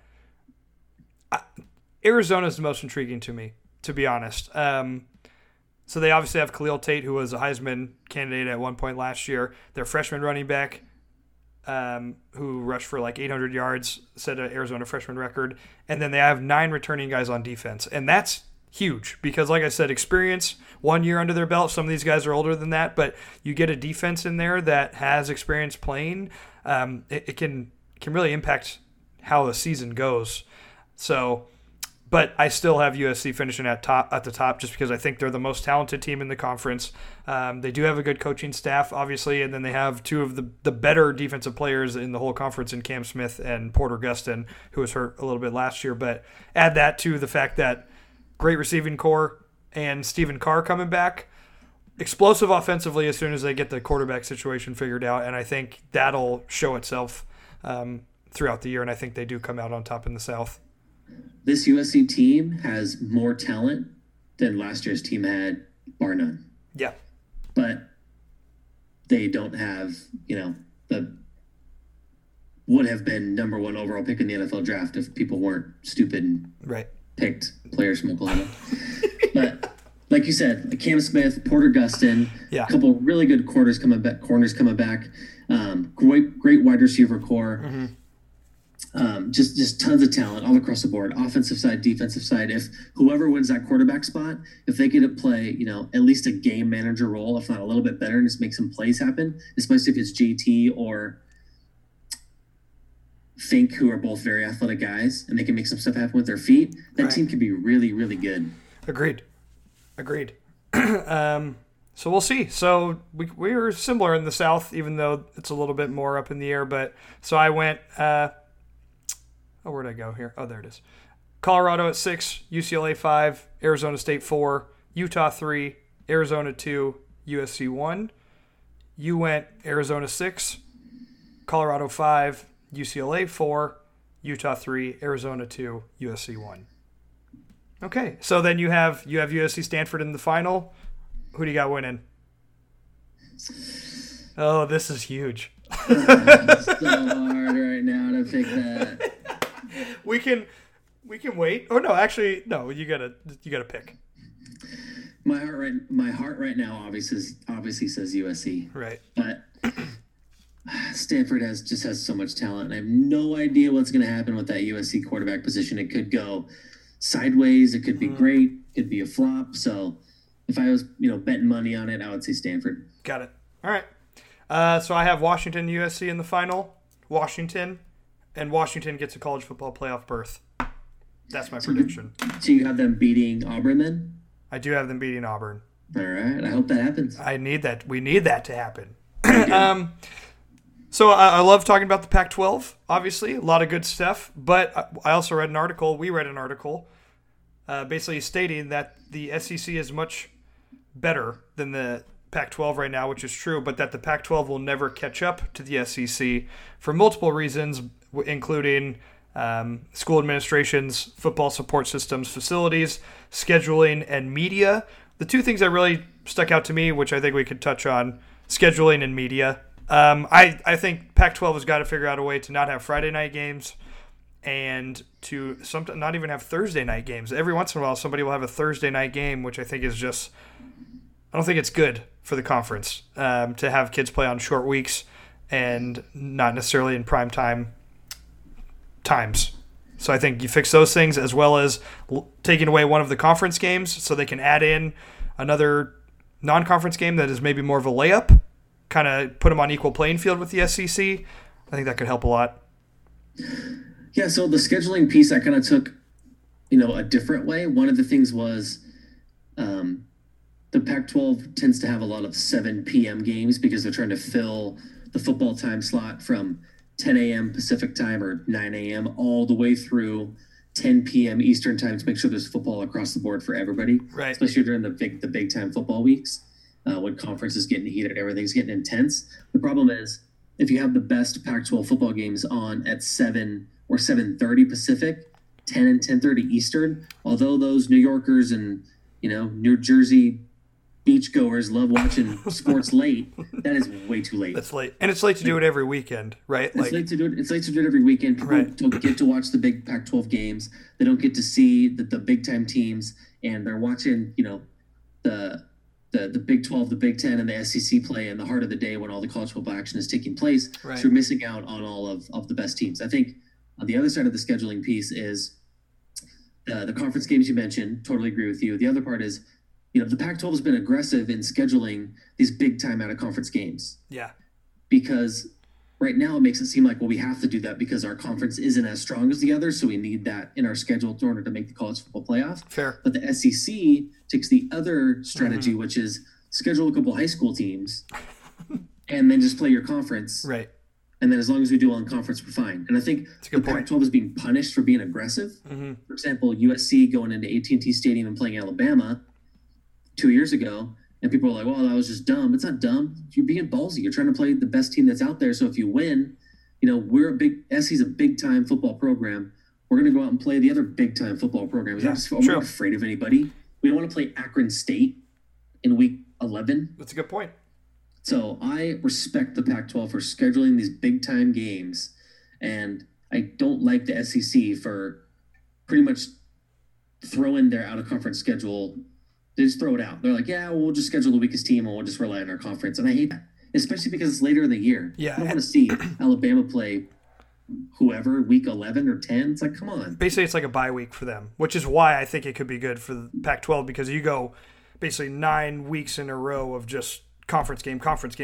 Arizona is the most intriguing to me, to be honest. So they obviously have Khalil Tate, who was a Heisman candidate at one point last year. Their freshman running back, who rushed for like 800 yards, set an Arizona freshman record. And then they have 9 returning guys on defense. And that's huge because, like I said, experience, 1 year under their belt. Some of these guys are older than that, but you get a defense in there that has experience playing. It can really impact how the season goes. So, but I still have USC finishing at the top just because I think they're the most talented team in the conference. They do have a good coaching staff, obviously, and then they have 2 of the better defensive players in the whole conference in Cam Smith and Porter Gustin, who was hurt a little bit last year. But add that to the fact that great receiving core and Stephen Carr coming back, explosive offensively as soon as they get the quarterback situation figured out, and I think that'll show itself throughout the year, and I think they do come out on top in the South. This USC team has more talent than last year's team had, bar none. Yeah. But they don't have, the would have been number 1 overall pick in the NFL draft if people weren't stupid and picked players from Oklahoma. But like you said, Cam Smith, Porter Gustin, a couple really good corners coming back. Great wide receiver core. Just tons of talent all across the board, offensive side, defensive side. If whoever wins that quarterback spot, if they get to play, at least a game manager role, if not a little bit better, and just make some plays happen, especially if it's JT or Fink, who are both very athletic guys, and they can make some stuff happen with their feet, that team could be really, really good. Agreed. So we'll see. So we were similar in the South, even though it's a little bit more up in the air. But so I went. Where'd I go here? Oh, there it is. Colorado at 6, UCLA 5, Arizona State 4, Utah 3, Arizona 2, USC 1. You went Arizona 6, Colorado 5, UCLA 4, Utah 3, Arizona 2, USC 1. Okay, so then you have USC Stanford in the final. Who do you got winning? Oh, this is huge. It's so hard right now to pick that. We can wait. Oh no, actually no. You gotta pick. My heart right now obviously says USC. Right. But Stanford has so much talent, and I have no idea what's going to happen with that USC quarterback position. It could go sideways. It could be great. It could be a flop. So if I was, betting money on it, I would say Stanford. Got it. All right. So I have Washington, USC in the final. Washington gets a college football playoff berth. That's my prediction. So you have them beating Auburn then? I do have them beating Auburn. All right. I hope that happens. I need that. We need that to happen. So I love talking about the Pac-12, obviously. A lot of good stuff. But I also read an article, basically stating that the SEC is much better than the Pac-12 right now, which is true, but that the Pac-12 will never catch up to the SEC for multiple reasons, including school administrations, football support systems, facilities, scheduling, and media. The two things that really stuck out to me, which I think we could touch on, scheduling and media. I think Pac-12 has got to figure out a way to not have Friday night games and to not even have Thursday night games. Every once in a while, somebody will have a Thursday night game, which I think is just – I don't think it's good for the conference to have kids play on short weeks and not necessarily in prime times. So I think you fix those things as well as taking away one of the conference games so they can add in another non-conference game that is maybe more of a layup, kind of put them on equal playing field with the SEC. I think that could help a lot. Yeah, so the scheduling piece I kind of took, a different way. One of the things was the Pac-12 tends to have a lot of 7 p.m. games because they're trying to fill the football time slot from 10 a.m. Pacific time or 9 a.m. all the way through 10 p.m. Eastern time to make sure there's football across the board for everybody, right? Especially during the big time football weeks when conference is getting heated, everything's getting intense. The problem is if you have the best Pac-12 football games on at 7 or 7:30 Pacific, 10 and 10:30 Eastern, although those New Yorkers and New Jersey beachgoers love watching sports late, that is way too late. That's late. And it's late to do it every weekend, right? It's late to do it every weekend. People don't get to watch the big Pac-12 games. They don't get to see the big-time teams, and they're watching, the Big 12, the Big 10, and the SEC play in the heart of the day when all the college football action is taking place. Right. So you're missing out on all of the best teams. I think on the other side of the scheduling piece is the conference games you mentioned. Totally agree with you. The other part is, the Pac-12 has been aggressive in scheduling these big-time out-of-conference games. Yeah. Because right now it makes it seem like, we have to do that because our conference isn't as strong as the others, so we need that in our schedule in order to make the college football playoff. Fair. But the SEC takes the other strategy, which is schedule a couple high school teams and then just play your conference. Right. And then as long as we do well in conference, we're fine. And I think the Pac-12 is being punished for being aggressive. Mm-hmm. For example, USC going into AT&T Stadium and playing Alabama 2 years ago, and people are like, well, that was just dumb. It's not dumb. You're being ballsy. You're trying to play the best team that's out there. So if you win, SC's a big-time football program. We're going to go out and play the other big-time football programs. We're not afraid of anybody. We don't want to play Akron State in week 11. That's a good point. So I respect the Pac-12 for scheduling these big-time games, and I don't like the SEC for pretty much throwing their out-of-conference schedule. They just throw it out. They're like, yeah, we'll just schedule the weakest team and we'll just rely on our conference. And I hate that, especially because it's later in the year. Yeah. I don't want to see Alabama play whoever week 11 or 10. It's like, come on. Basically, it's like a bye week for them, which is why I think it could be good for the Pac-12 because you go basically 9 weeks in a row of just conference game,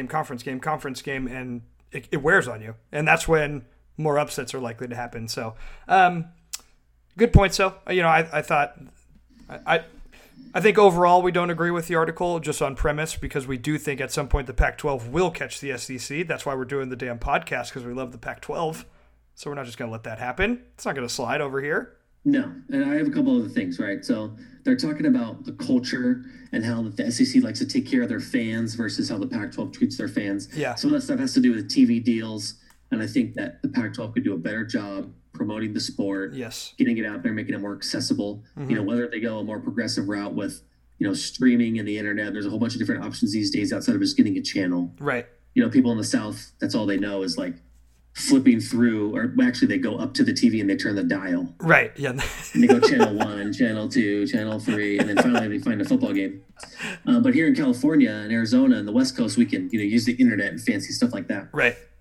and it wears on you. And that's when more upsets are likely to happen. So, good point. So, I think overall we don't agree with the article just on premise because we do think at some point the Pac-12 will catch the SEC. That's why we're doing the damn podcast because we love the Pac-12. So we're not just going to let that happen. It's not going to slide over here. No, and I have a couple other things, right? So they're talking about the culture and how the SEC likes to take care of their fans versus how the Pac-12 treats their fans. Yeah. Some of that stuff has to do with TV deals, and I think that the Pac-12 could do a better job promoting the sport, yes, getting it out there, making it more accessible. Mm-hmm. Whether they go a more progressive route with, streaming and the internet. There's a whole bunch of different options these days outside of just getting a channel. Right. People in the South, that's all they know is like flipping through, or actually they go up to the TV and they turn the dial. Right. Yeah. And they go channel 1, channel 2, channel 3, and then finally they find a football game. But here in California and Arizona and the West Coast, we can use the internet and fancy stuff like that. Right.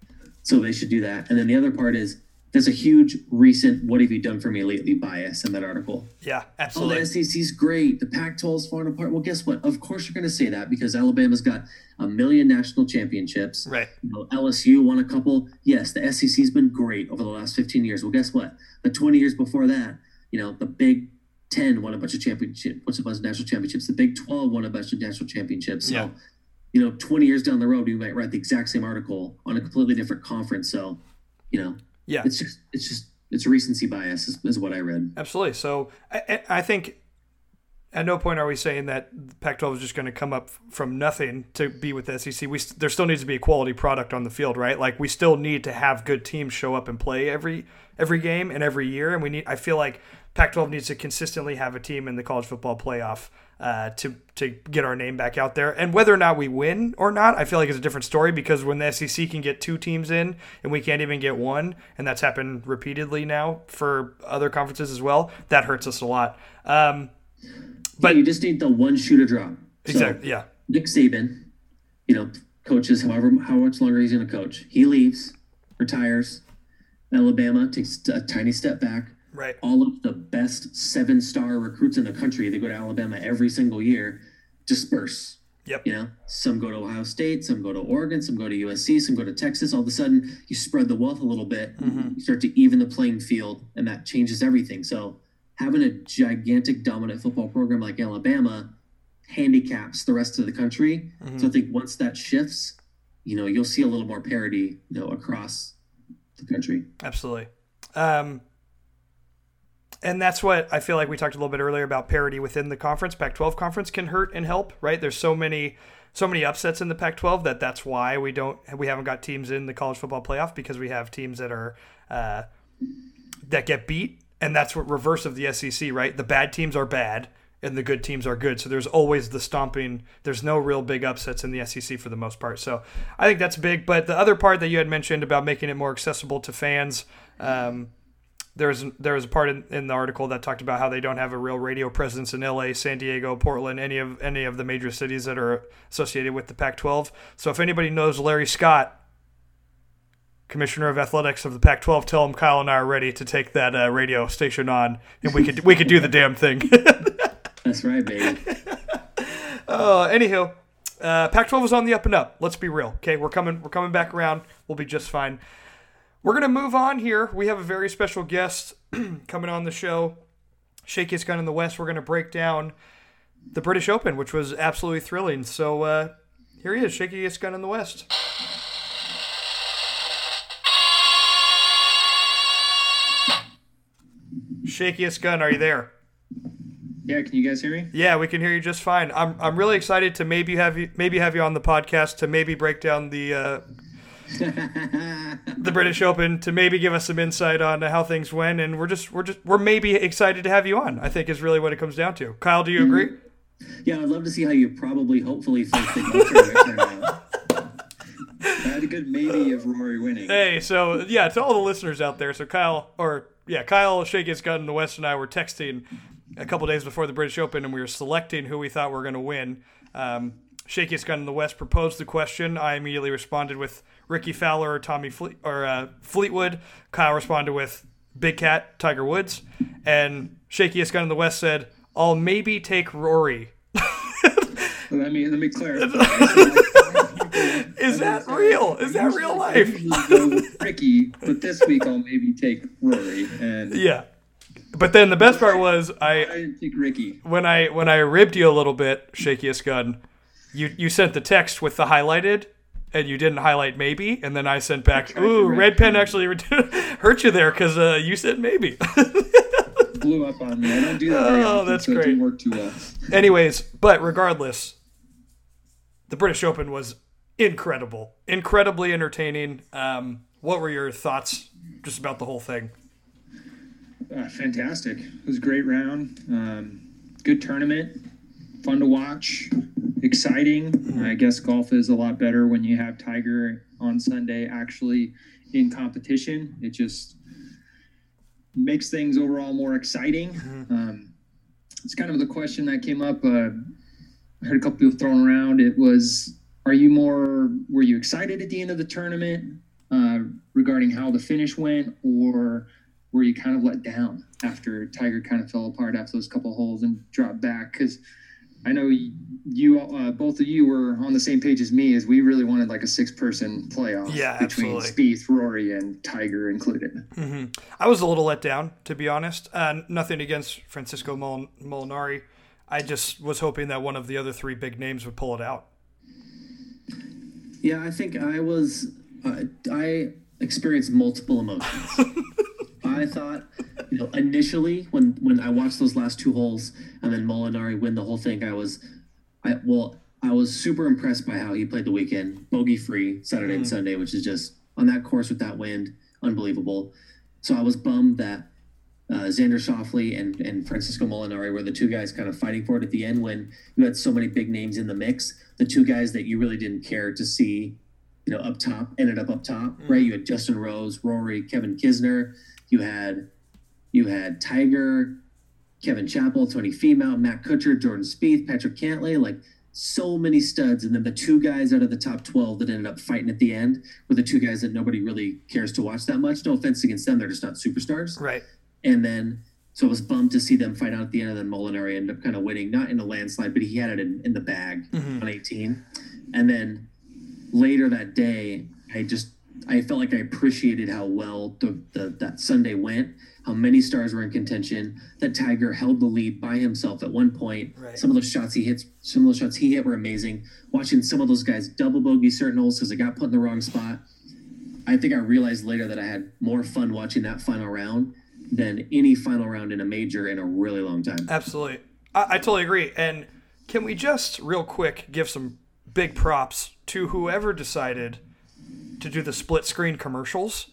So they should do that. And then the other part is there's a huge recent "What have you done for me lately" bias in that article. Yeah, absolutely. Oh, the SEC's great. The Pac-12's falling apart. Well, guess what? Of course you're going to say that because Alabama's got a million national championships. Right. LSU won a couple. Yes, the SEC's been great over the last 15 years. Well, guess what? The 20 years before that, the Big 10 won a bunch of national championships. The Big 12 won a bunch of national championships. So, 20 years down the road, we might write the exact same article on a completely different conference. So, yeah, it's recency bias is what I read. Absolutely. So I think at no point are we saying that Pac-12 is just going to come up from nothing to be with the SEC. There still needs to be a quality product on the field, right? Like we still need to have good teams show up and play every game and every year. And I feel like Pac-12 needs to consistently have a team in the college football playoff to get our name back out there. And whether or not we win or not, I feel like it's a different story because when the SEC can get 2 teams in and we can't even get 1, and that's happened repeatedly now for other conferences as well, that hurts us a lot. But you just need the one shoe to drop. Exactly. Yeah. Nick Saban, coaches how much longer he's going to coach. He leaves, retires. Alabama takes a tiny step back. Right. All of the best 7-star recruits in the country, they go to Alabama every single year, disperse. Yep. Some go to Ohio State, some go to Oregon, some go to USC, some go to Texas. All of a sudden, you spread the wealth a little bit. Mm-hmm. You start to even the playing field, and that changes everything. So having a gigantic dominant football program like Alabama handicaps the rest of the country. Mm-hmm. So I think once that shifts, you'll see a little more parity, across the country. Absolutely. And that's what I feel like we talked a little bit earlier about parity within the conference. Pac-12 conference can hurt and help, right? There's so many upsets in the Pac-12 that's why we haven't got teams in the college football playoff because we have teams that are that get beat, and that's what reverse of the SEC, right? The bad teams are bad and the good teams are good. So there's always the stomping. There's no real big upsets in the SEC for the most part. So I think that's big. But the other part that you had mentioned about making it more accessible to fans, there was a part in the article that talked about how they don't have a real radio presence in LA, San Diego, Portland, any of the major cities that are associated with the Pac-12. So if anybody knows Larry Scott, Commissioner of Athletics of the Pac-12, tell him Kyle and I are ready to take that radio station on, and we could do the damn thing. That's right, baby. Anywho, Pac-12 is on the up and up. Let's be real. Okay, we're coming back around. We'll be just fine. We're going to move on here. We have a very special guest coming on the show, Shakiest Gun in the West. We're going to break down the British Open, which was absolutely thrilling. So here he is, Shakiest Gun in the West. Shakiest Gun, are you there? Yeah, can you guys hear me? Yeah, we can hear you just fine. I'm really excited to maybe have you on the podcast to maybe break down the British Open, to maybe give us some insight on how things went, and we're maybe excited to have you on. I think is really what it comes down to. Kyle, do you agree? Yeah, I'd love to see how you hopefully think the turn out. I had a good maybe of Rory winning. Hey, so yeah, to all the listeners out there, so Kyle, Shakiest Gun in the West, and I were texting a couple days before the British Open, and we were selecting who we thought were going to win. Shakiest Gun in the West proposed the question. I immediately responded with Ricky Fowler or Fleetwood. Kyle responded with Big Cat, Tiger Woods. And Shakiest Gun in the West said, I'll maybe take Rory. Let me clarify. Is that real? Is that real life? I usually go with Ricky, but this week I'll maybe take Rory. And yeah. But then the best part was I take Ricky. When I ribbed you a little bit, Shakiest Gun, you sent the text with the highlighted, and you didn't highlight maybe, and then I sent back, ooh, red pen actually hurt you there because you said maybe. Blew up on me. I don't do that very often, that's so great. It didn't work too well. Anyways, but regardless, the British Open was incredible, incredibly entertaining. What were your thoughts just about the whole thing? Fantastic. It was a great round. Good tournament. Fun to watch. Exciting. I guess golf is a lot better when you have Tiger on Sunday actually in competition. It just makes things overall more exciting. It's kind of the question that came up. I heard a couple people throwing around. It was, were you excited at the end of the tournament? regarding how the finish went, or were you kind of let down after Tiger kind of fell apart after those couple holes and dropped back? Because I know you both of you were on the same page as me, as we really wanted like a 6-person playoff between Spieth, Rory, and Tiger included. Mm-hmm. I was a little let down, to be honest. Nothing against Francisco Molinari. I just was hoping that one of the other 3 big names would pull it out. Yeah, I think I experienced multiple emotions. I thought, initially when I watched those last 2 holes and then Molinari win the whole thing, I was super impressed by how he played the weekend, bogey free Saturday and Sunday, which is just on that course with that wind, unbelievable. So I was bummed that Xander Schauffele and Francisco Molinari were the 2 guys kind of fighting for it at the end when you had so many big names in the mix. The 2 guys that you really didn't care to see, up top ended up top, right? You had Justin Rose, Rory, Kevin Kisner. You had Tiger, Kevin Chappell, Tony Finau, Matt Kuchar, Jordan Spieth, Patrick Cantlay, like so many studs. And then the 2 guys out of the top 12 that ended up fighting at the end were the 2 guys that nobody really cares to watch that much. No offense against them. They're just not superstars. Right. And then, so I was bummed to see them fight out at the end, and then Molinari ended up kind of winning, not in a landslide, but he had it in the bag on 18. And then later that day, I felt like I appreciated how well that Sunday went, how many stars were in contention, that Tiger held the lead by himself at one point. Right. Some of those shots he hit were amazing. Watching some of those guys double bogey certain holes because they got put in the wrong spot. I think I realized later that I had more fun watching that final round than any final round in a major in a really long time. Absolutely. I totally agree. And can we just real quick give some big props to whoever decided to do the split screen commercials?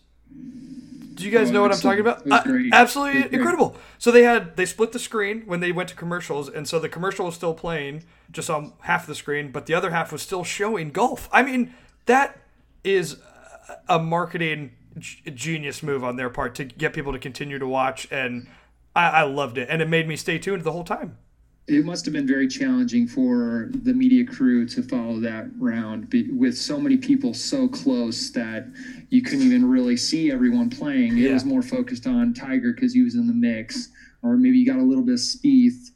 Do you guys know what I'm talking about? Absolutely incredible. So they split the screen when they went to commercials, and so the commercial was still playing just on half the screen, but the other half was still showing golf. I mean, that is a marketing genius move on their part to get people to continue to watch, and I loved it, and it made me stay tuned the whole time. It must have been very challenging for the media crew to follow that round with so many people so close that you couldn't even really see everyone playing. It was more focused on Tiger because he was in the mix, or maybe you got a little bit of Spieth.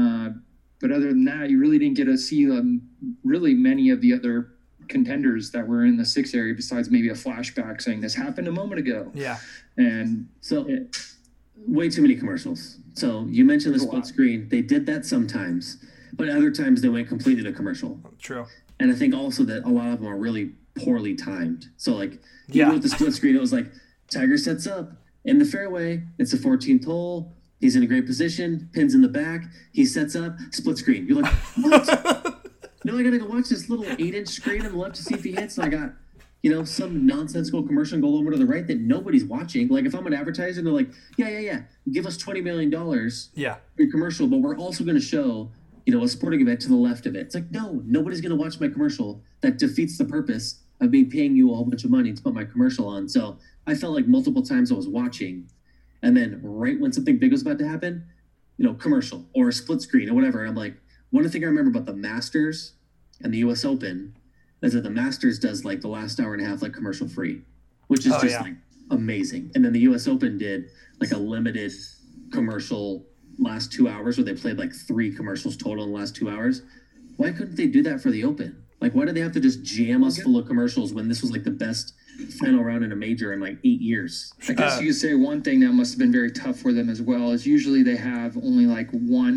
But other than that, you really didn't get to see really many of the other contenders that were in the 6 area besides maybe a flashback saying this happened a moment ago. Yeah. And so way too many commercials. So you mentioned the split screen. They did that sometimes, but other times they went completely to commercial. True. And I think also that a lot of them are really poorly timed. So like even with the split screen, it was like Tiger sets up in the fairway. It's a 14th hole. He's in a great position. Pins in the back. He sets up. Split screen. You're like, what? No, I gotta go watch this little 8-inch screen on the left to see if he hits. And I got, some nonsensical commercial go over to the right that nobody's watching. Like if I'm an advertiser, they're like, yeah, give us $20 million for your commercial, but we're also going to show, a sporting event to the left of it. It's like, no, nobody's going to watch my commercial. That defeats the purpose of me paying you a whole bunch of money to put my commercial on. So I felt like multiple times I was watching, and then right when something big was about to happen, commercial or a split screen or whatever. And I'm like, one thing I remember about the Masters and the U.S. Open is that the Masters does like the last hour and a half like commercial free, which is like amazing. And then the U.S. Open did like a limited commercial last 2 hours where they played like 3 commercials total in the last 2 hours. Why couldn't they do that for the Open? Like, why did they have to just jam us full of commercials when this was like the best final round in a major in like 8 years? I guess you could say one thing that must have been very tough for them as well is usually they have only like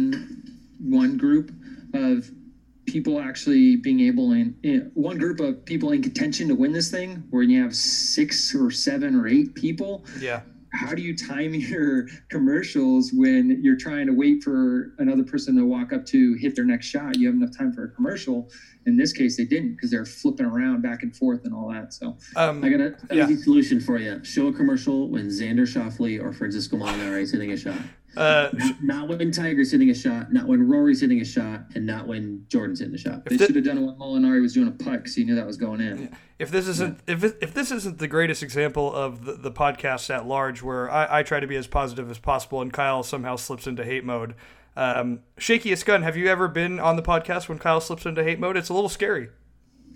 one group of people actually being able in one group of people in contention to win this thing, where you have 6 or 7 or 8 people. Yeah. How do you time your commercials when you're trying to wait for another person to walk up to hit their next shot? You have enough time for a commercial. In this case, they didn't, because they're flipping around back and forth and all that. So I got an easy solution for you. Show a commercial when Xander Schauffele or Francisco Molinari is hitting a shot. Not when Tiger's hitting a shot, not when Rory's hitting a shot, and not when Jordan's hitting a shot. They should have done it when Molinari was doing a putt, because he knew that was going in. If this isn't if this isn't the greatest example of the podcast at large, where I try to be as positive as possible and Kyle somehow slips into hate mode. Shakiest Gun, have you ever been on the podcast when Kyle slips into hate mode? It's a little scary.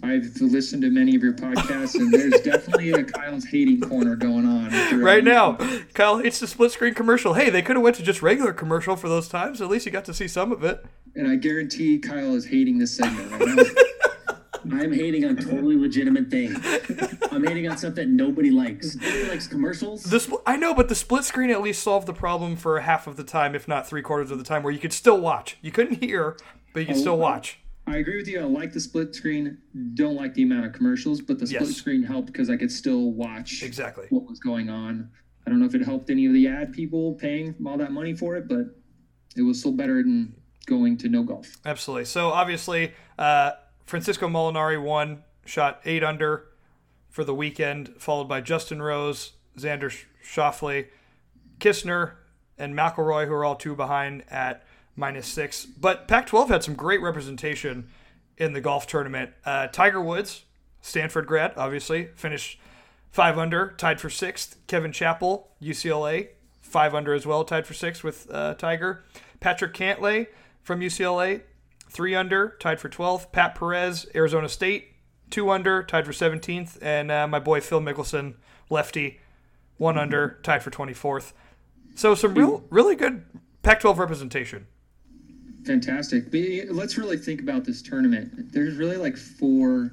I've listened to many of your podcasts, and there's definitely a Kyle's hating corner going on. Right now, Kyle hates the split screen commercial. Hey, they could have went to just regular commercial for those times. At least you got to see some of it. And I guarantee Kyle is hating this segment right now. I'm hating on totally legitimate things. I'm hating on stuff that nobody likes. Nobody likes commercials. I know, but the split screen at least solved the problem for half of the time, if not 3/4 of the time, where you could still watch. You couldn't hear, but you could still watch. I agree with you. I like the split screen. Don't like the amount of commercials, but the split screen helped because I could still watch what was going on. I don't know if it helped any of the ad people paying all that money for it, but it was still better than going to no golf. Absolutely. So obviously, Francisco Molinari won, shot 8 under for the weekend, followed by Justin Rose, Xander Schauffele, Kistner, and McIlroy, who are all 2 behind at -6. But Pac-12 had some great representation in the golf tournament. Tiger Woods, Stanford grad, obviously, finished 5 under, tied for 6th. Kevin Chappell, UCLA, 5 under as well, tied for 6th with Tiger. Patrick Cantlay from UCLA, 3 under, tied for 12th. Pat Perez, Arizona State, 2 under, tied for 17th. And my boy Phil Mickelson, lefty, 1 under, tied for 24th. So some really good Pac-12 representation. Fantastic. But let's really think about this tournament. There's really like four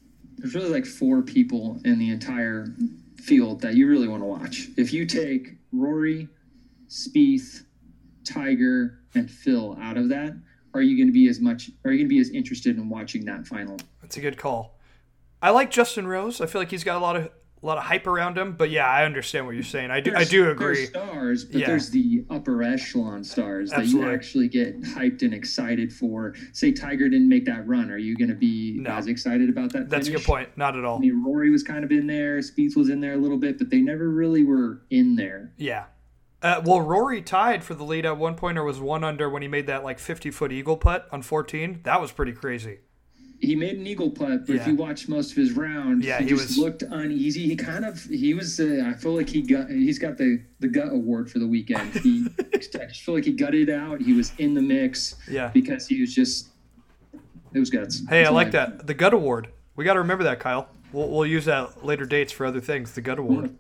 people in the entire field that you really want to watch. If you take Rory, Spieth, Tiger, and Phil out of that, are you going to be as interested in watching that final? That's a good call. I like Justin Rose. I feel like he's got a lot of hype around him, but yeah, I understand what you're saying. I do agree. There's stars, but there's the upper echelon stars that you actually get hyped and excited for. Say Tiger didn't make that run, are you going to be as excited about that? That's finish? A good point. Not at all. I mean, Rory was kind of in there, Spieth was in there a little bit, but they never really were in there. Yeah. Well, Rory tied for the lead at one point, or was 1 under when he made that like 50-foot eagle putt on 14. That was pretty crazy. He made an eagle putt, but if you watch most of his round, he just looked uneasy. I feel like he's got the gut award for the weekend. I just feel like he gutted out. He was in the mix because he was it was guts. Hey, I like that. The gut award. We got to remember that, Kyle. We'll use that later dates for other things. The gut award.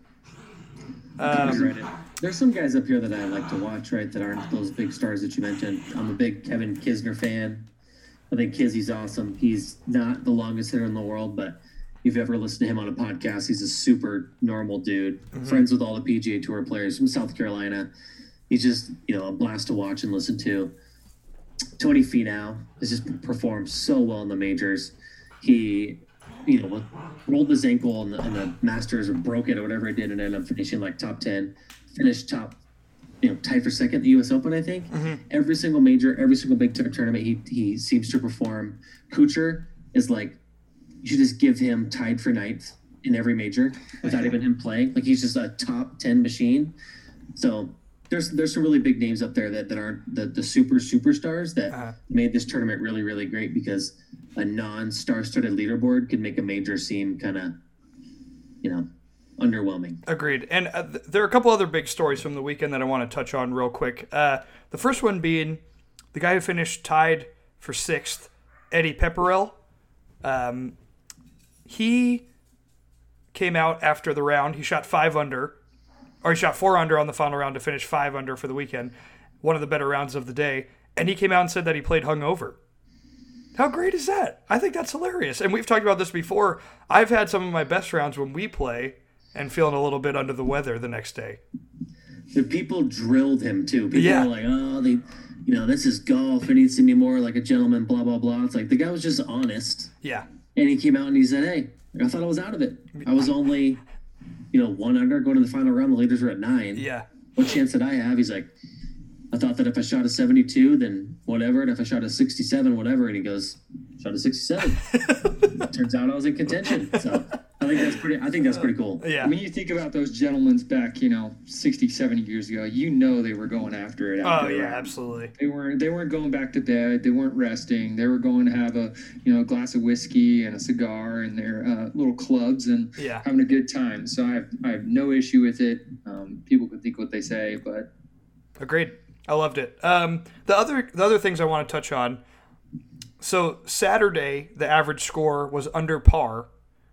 There's some guys up here that I like to watch, right, that aren't those big stars that you mentioned. I'm a big Kevin Kisner fan. I think Kizzy's awesome. He's not the longest hitter in the world, but if you've ever listened to him on a podcast, he's a super normal dude. Mm-hmm. Friends with all the PGA Tour players from South Carolina. He's just, a blast to watch and listen to. Tony Finau has just performed so well in the majors. He, rolled his ankle in the Masters or broke it or whatever he did and ended up finishing like top 10. Finished top, tied for 2nd at the U.S. Open, I think. Mm-hmm. Every single major, every single big tournament, he seems to perform. Kuchar is like, you should just give him tied for 9th in every major without even him playing. Like, he's just a top 10 machine. So there's some really big names up there that aren't the superstars that made this tournament really, really great, because a non-star-studded leaderboard could make a major seem kind of, underwhelming. Agreed. And there are a couple other big stories from the weekend that I want to touch on real quick. The first one being the guy who finished tied for 6th, Eddie Pepperell. He came out after the round. He shot 5 under, or he shot 4 under on the final round to finish 5 under for the weekend. One of the better rounds of the day. And he came out and said that he played hungover. How great is that? I think that's hilarious. And we've talked about this before. I've had some of my best rounds when we play and feeling a little bit under the weather the next day. The people drilled him too. People were like, this is golf. It needs to be more like a gentleman, blah, blah, blah. It's like the guy was just honest. Yeah. And he came out and he said, hey, I thought I was out of it. I was only, 1 under going to the final round. The leaders were at 9. Yeah. What chance did I have? He's like, I thought that if I shot a 72, then whatever. And if I shot a 67, whatever. And he goes, shot a 67. Turns out I was in contention. So I think that's pretty cool. Yeah. When you think about those gentlemen's back, 60, 70 years ago, they were going after it. Absolutely. They weren't going back to bed. They weren't resting. They were going to have a glass of whiskey and a cigar and their little clubs and having a good time. So I have no issue with it. People can think what they say, but agreed. I loved it. The other things I want to touch on. So Saturday, the average score was under par.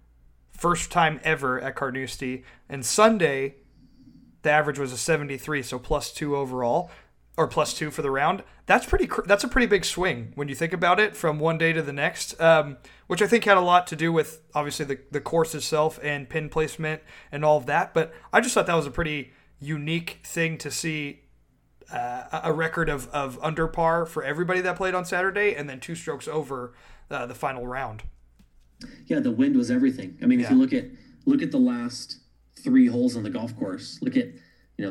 First time ever at Carnoustie. And Sunday, the average was a 73, so +2 overall, or +2 for the round. That's a pretty big swing when you think about it from one day to the next, which I think had a lot to do with, obviously, the course itself and pin placement and all of that. But I just thought that was a pretty unique thing to see, a record of under par for everybody that played on Saturday, and then 2 strokes over the final round. Yeah, the wind was everything. I mean, if you look at the last 3 holes on the golf course, look at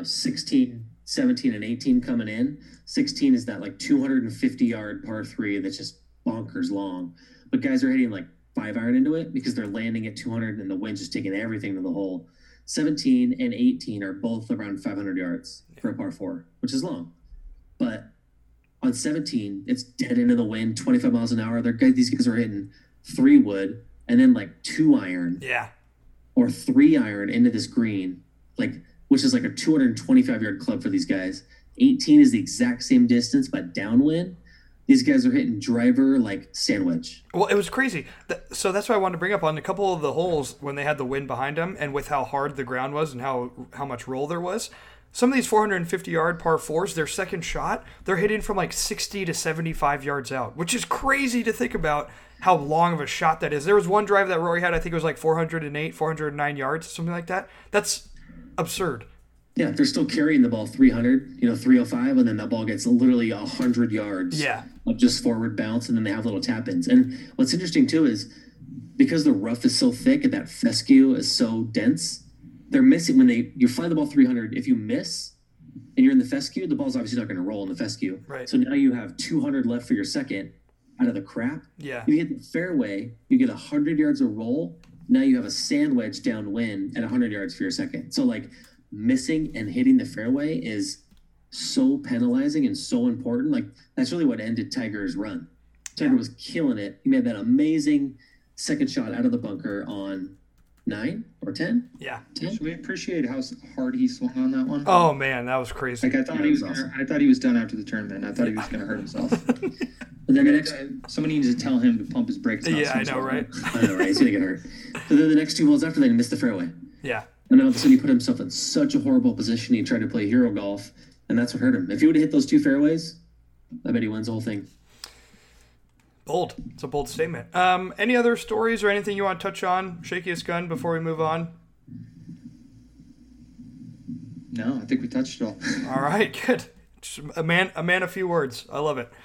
16, 17, and 18 coming in. 16 is that like 250-yard par 3 that's just bonkers long, but guys are hitting like 5-iron into it because they're landing at 200 and the wind's just taking everything to the hole. 17 and 18 are both around 500 yards for a par 4, which is long. But on 17, it's dead into the wind, 25 miles an hour. These guys are hitting 3-wood and then like 2-iron. Yeah. Or 3-iron into this green, which is like a 225-yard club for these guys. 18 is the exact same distance, but downwind. These guys are hitting driver like sandwich. Well, it was crazy. So that's why I wanted to bring up on a couple of the holes when they had the wind behind them and with how hard the ground was and how much roll there was. Some of these 450-yard par 4s, their second shot, they're hitting from like 60 to 75 yards out, which is crazy to think about how long of a shot that is. There was one drive that Rory had, I think it was like 408, 409 yards, something like that. That's absurd. Yeah, they're still carrying the ball 300, 305, and then that ball gets literally 100 yards of just forward bounce, and then they have little tap-ins. And what's interesting, too, is because the rough is so thick and that fescue is so dense, they're missing when you fly the ball 300. If you miss and you're in the fescue, the ball's obviously not going to roll in the fescue. Right. So now you have 200 left for your second out of the crap. Yeah. You hit the fairway, you get 100 yards of roll. Now you have a sand wedge downwind at 100 yards for your second. So, missing and hitting the fairway is so penalizing and so important. That's really what ended Tiger's run. Tiger was killing it. He made that amazing second shot out of the bunker on 9 or 10. Yeah. 10? Should we appreciate how hard he swung on that one? Oh man, that was crazy. I thought he was done after the tournament. I thought he was going to hurt himself. Somebody needs to tell him to pump his brakes. Yeah, I know, right? I know, right? He's going to get hurt. So then the next 2 holes after that, he missed the fairway. Yeah. And all of a sudden, he put himself in such a horrible position. He tried to play hero golf, and that's what hurt him. If he would have hit those 2 fairways, I bet he wins the whole thing. Bold. It's a bold statement. Any other stories or anything you want to touch on, Shakiest Gun, before we move on? No, I think we touched it all. All right, good. Just a man, a few words. I love it.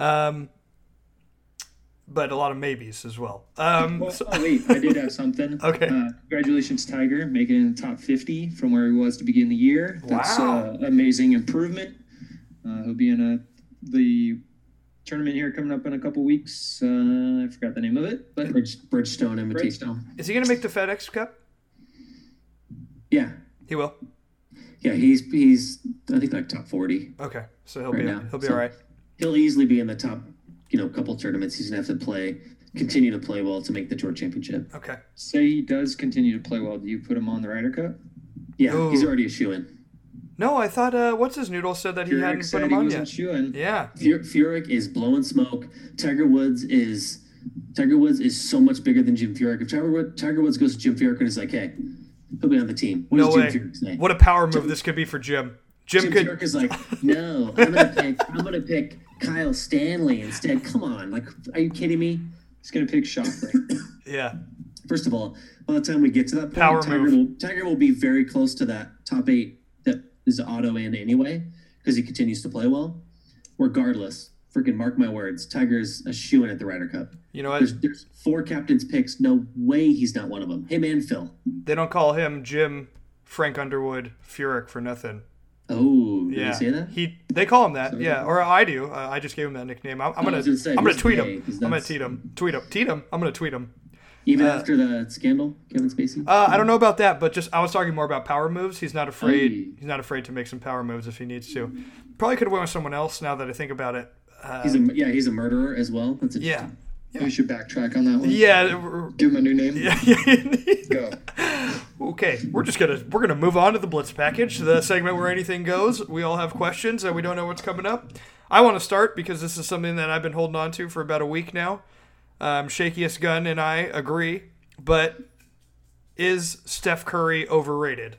But a lot of maybes as well. Wait, I did have something. Okay. Congratulations, Tiger, making it in the top 50 from where he was to begin the year. That's amazing improvement. He'll be in the tournament here coming up in a couple weeks. I forgot the name of it, but Bridgestone Invitational. Is he going to make the FedEx Cup? Yeah, he will. Yeah, he's I think top 40. Okay, so he'll be all right. He'll easily be in the top. Couple tournaments he's gonna have to continue to play well to make the tour championship. Okay. Say he does continue to play well. Do you put him on the Ryder Cup? Yeah, Ooh. He's already a shoo-in. No, I thought what's his noodle said that he hadn't put him on yet. Yeah. Furyk is blowing smoke. Tiger Woods is so much bigger than Jim Furyk. If Tiger Woods goes to Jim Furyk and is like, hey, he'll be on the team. What does Jim Furyk say? What a power move this could be for Jim. Jim Furyk is like, no, I'm gonna pick Kyle Stanley instead. Come on, are you kidding me? He's gonna pick Schauffele. Yeah. First of all, by the time we get to that point, Tiger will be very close to that top 8 that is auto in anyway because he continues to play well. Regardless, freaking mark my words, Tiger's a shoo-in at the Ryder Cup. You know what? There's 4 captains' picks. No way he's not one of them. Hey man, Phil. They don't call him Jim Frank Underwood Furyk for nothing. Oh, did they say that? They call him that, so, yeah. Or I do. I just gave him that nickname. I'm gonna tweet him. I'm gonna tweet him. I'm gonna tweet him. Even after the scandal, Kevin Spacey. I don't know about that, but I was talking more about power moves. He's not afraid. He's not afraid to make some power moves if he needs to. Probably could have went with someone else. Now that I think about it. He's a murderer as well. That's interesting. Yeah. We should backtrack on that one. Yeah. Give him a new name. Yeah. Go. Okay, we're gonna move on to the Blitz package, the segment where anything goes. We all have questions and we don't know what's coming up. I want to start because this is something that I've been holding on to for about a week now. Shakiest Gun and I agree, but is Steph Curry overrated?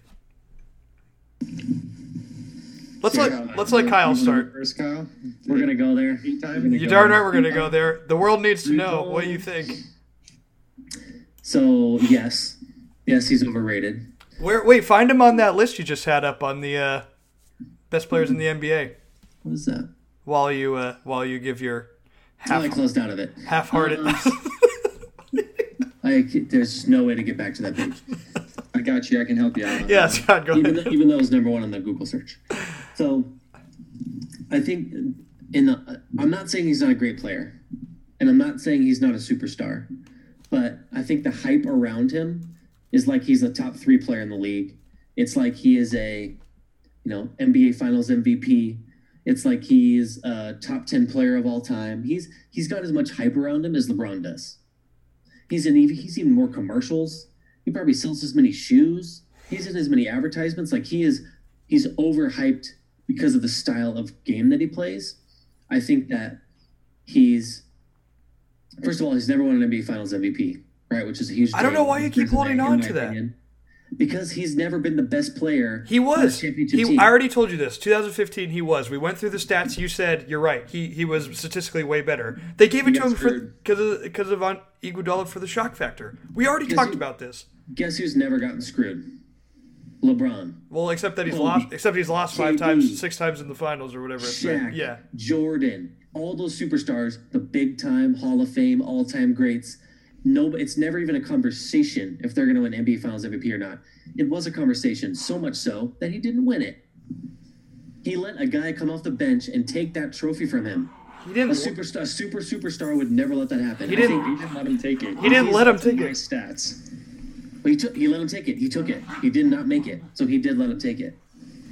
Let's let Kyle start. First, Kyle. We're gonna go there. You darn right we're gonna go there. The world needs to know what you think. So yes, he's overrated. Wait, find him on that list you just had up on the best players in the NBA. What is that? While you give your I closed out of it. Half-hearted. There's no way to get back to that page. I got you. I can help you out. Yeah, Scott, go ahead. Even though it was number one on the Google search. So, I think I'm not saying he's not a great player, and I'm not saying he's not a superstar, but I think the hype around him is like he's a top 3 player in the league. It's like he is a, NBA Finals MVP. It's like he's a top 10 player of all time. He's got as much hype around him as LeBron does. He's even more commercials. He probably sells as many shoes. He's in as many advertisements. Like he's overhyped because of the style of game that he plays. I think that first of all, he's never won an NBA Finals MVP, right? Which is a huge I don't know why you keep holding on to that. Because he's never been the best player. He was. Team. I already told you this. 2015, he was. We went through the stats. You said you're right. He was statistically way better. They gave it to him because of Iguodala for the shock factor. We already talked about this. Guess who's never gotten screwed? LeBron. Well, except he's lost 5 times, 6 times in the finals or whatever. Shaq, yeah. Jordan, all those superstars, the big time Hall of Fame, all time greats. No, it's never even a conversation if they're going to win NBA Finals MVP or not. It was a conversation, so much so that he didn't win it. He let a guy come off the bench and take that trophy from him. He didn't. A superstar would never let that happen. He didn't let him take it. He didn't let him take it. Stats. But he let him take it. He took it. He did not make it, so he did let him take it.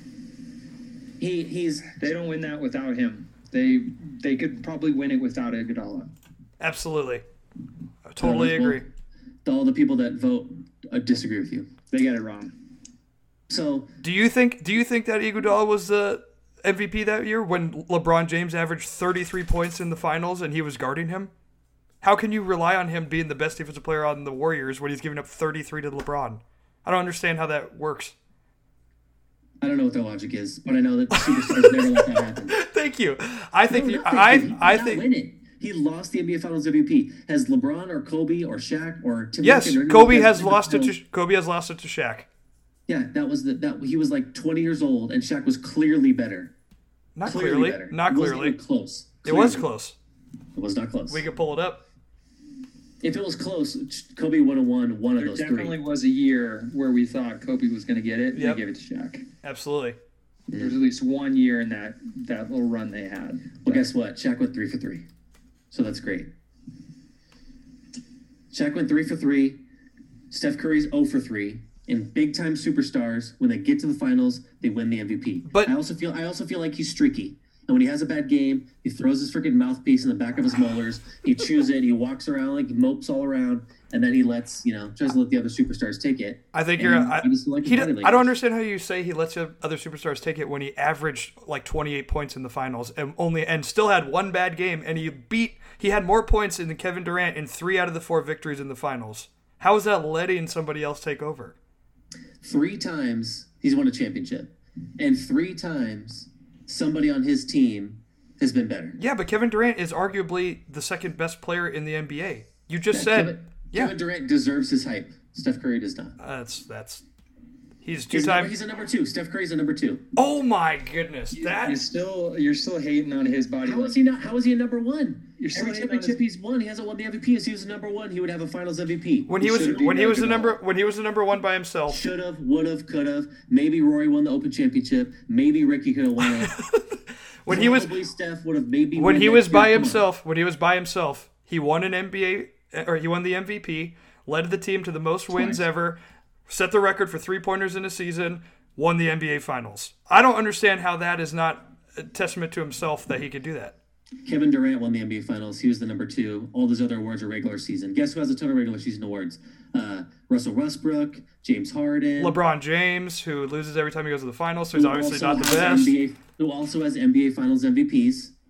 They don't win that without him. They could probably win it without Iguodala. Absolutely. I totally agree. All the people that vote disagree with you. They got it wrong. So do you think that Iguodala was the MVP that year when LeBron James averaged 33 points in the finals and he was guarding him? How can you rely on him being the best defensive player on the Warriors when he's giving up 33 to LeBron? I don't understand how that works. I don't know what their logic is, but I know that the superstars never let that happen. Thank you. I think win it. He lost the NBA Finals MVP. Has LeBron or Kobe or Shaq or Tim Yes, Duncan Kobe has lost it to Shaq. Yeah, that was he was like 20 years old and Shaq was clearly better. Not clearly. Not clearly. It wasn't close. It was close. It was not close. We could pull it up. If it was close, Kobe would have won one of those 3. There definitely was a year where we thought Kobe was going to get it. Yep. They gave it to Shaq. Absolutely. There's at least 1 year in that little run they had. Well, guess what? Shaq went 3 for 3. So that's great. Shaq went 3 for 3. Steph Curry's 0 for 3. And big-time superstars, when they get to the finals, they win the MVP. But I also feel like he's streaky. And when he has a bad game, he throws his freaking mouthpiece in the back of his molars. He chews it. He walks around like he mopes all around, and then he tries to let the other superstars take it. I think I don't understand how you say he lets the other superstars take it when he averaged like 28 points in the finals and still had one bad game, and he had more points than Kevin Durant in 3 out of the 4 victories in the finals. How is that letting somebody else take over? 3 times he's won a championship, and 3 times somebody on his team has been better. Yeah, but Kevin Durant is arguably the second best player in the NBA. You just said Kevin Durant deserves his hype. Steph Curry does not. He's 2 times. He's a number 2. Steph Curry's a number 2. Oh my goodness! You're still hating on his body. How is he not? How is he a number 1? Every championship he's won, he hasn't won the MVP. If he was a number 1, he would have a Finals MVP. When he was the number 1 by himself. Should have, would have, could have. Maybe Rory won the Open Championship. Maybe Ricky could have won it. Steph would have maybe. When he was by himself, he won an NBA or he won the MVP, led the team to the most wins ever, set the record for 3-pointers in a season, won the NBA Finals. I don't understand how that is not a testament to himself that he could do that. Kevin Durant won the NBA Finals. He was the number 2. All those other awards are regular season. Guess who has a ton of regular season awards? Russell Westbrook, James Harden. LeBron James, who loses every time he goes to the finals, so he's obviously not the best. Who also has NBA Finals MVPs.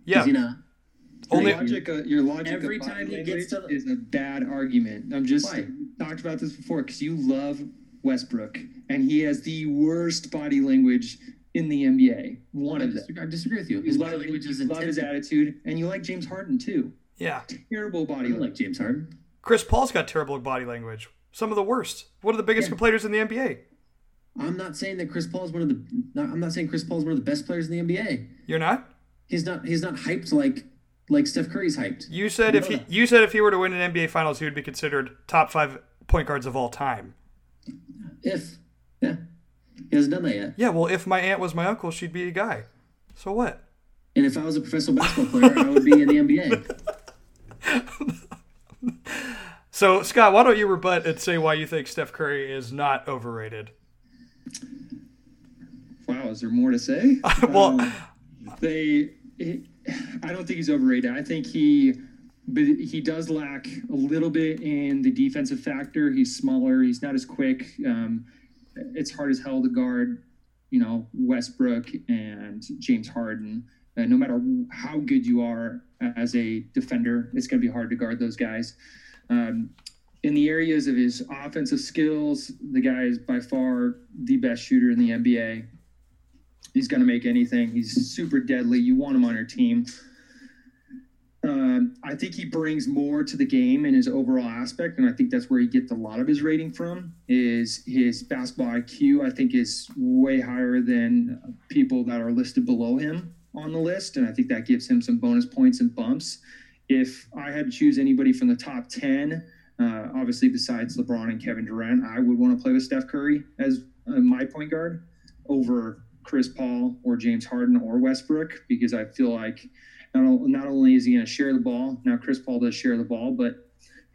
Yeah. Is he not? Only Your logic Every of time body he gets language to is a bad argument. I'm just Why? talked about this before because you love Westbrook and he has the worst body language in the NBA. I disagree with you. His body language is love his attitude, and you like James Harden too. yeah. Terrible I body don't language. like James Harden. Chris Paul's got terrible body language. Some of the worst. One of the biggest complainers in the NBA. I'm not saying that Chris Paul is I'm not saying Chris Paul is one of the best players in the NBA. You're not? He's not hyped like Steph Curry's hyped. You said if he were to win an NBA Finals, he would be considered top 5 point guards of all time. Yeah. He hasn't done that yet. Yeah, well, if my aunt was my uncle, she'd be a guy. So what? And if I was a professional basketball player, I would be in the NBA. So, Scott, why don't you rebut and say why you think Steph Curry is not overrated? Wow, is there more to say? Well, I don't think he's overrated. I think he does lack a little bit in the defensive factor. He's smaller. He's not as quick. It's hard as hell to guard, Westbrook and James Harden. No matter how good you are as a defender, it's going to be hard to guard those guys. In the areas of his offensive skills, the guy is by far the best shooter in the NBA. He's going to make anything. He's super deadly. You want him on your team. I think he brings more to the game in his overall aspect, and I think that's where he gets a lot of his rating from, is his basketball IQ, I think, is way higher than people that are listed below him on the list, and I think that gives him some bonus points and bumps. If I had to choose anybody from the top 10, obviously besides LeBron and Kevin Durant, I would want to play with Steph Curry as my point guard over Chris Paul or James Harden or Westbrook, because I feel like not only is he going to share the ball, now Chris Paul does share the ball, but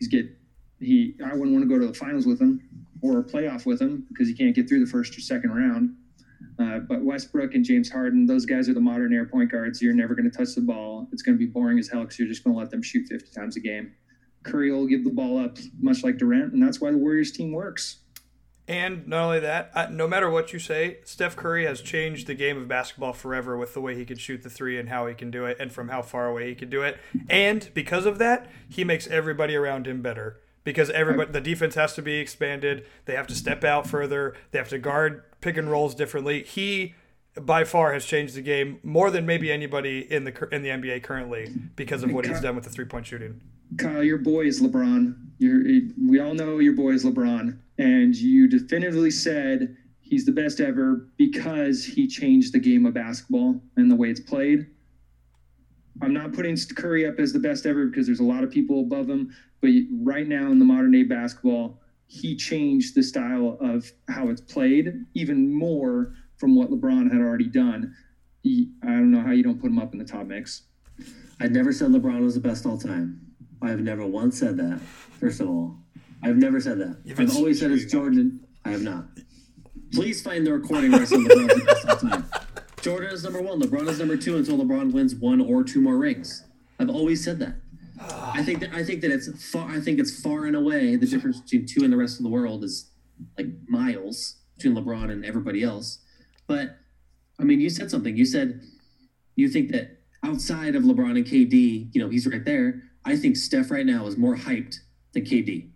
I wouldn't want to go to the finals with him or a playoff with him because he can't get through the first or second round. But Westbrook and James Harden, those guys are the modern era point guards. You're never going to touch the ball. It's going to be boring as hell because you're just going to let them shoot 50 times a game. Curry will give the ball up much like Durant, and that's why the Warriors team works. And not only that, no matter what you say, Steph Curry has changed the game of basketball forever with the way he can shoot the three and how he can do it and from how far away he can do it. And because of that, he makes everybody around him better. Because the defense has to be expanded. They have to step out further. They have to guard pick and rolls differently. He, by far, has changed the game more than maybe anybody in the NBA currently because of what he's done with the three-point shooting. Kyle, your boy is LeBron. We all know your boy is LeBron. And you definitively said he's the best ever because he changed the game of basketball and the way it's played. I'm not putting Curry up as the best ever because there's a lot of people above him. But right now in the modern day basketball, he changed the style of how it's played even more from what LeBron had already done. I don't know how you don't put him up in the top mix. I never said LeBron was the best all time. I have never once said that, first of all. I've never said that. I've always said it's Jordan. I have not. Please find the recording where I said LeBron's the best all time. Jordan is number one. LeBron is number two until LeBron wins one or two more rings. I've always said that. I think that it's far. I think it's far and away the difference between two and the rest of the world is like miles between LeBron and everybody else. But I mean, you said something. You said you think that outside of LeBron and KD, he's right there. I think Steph right now is more hyped than KD.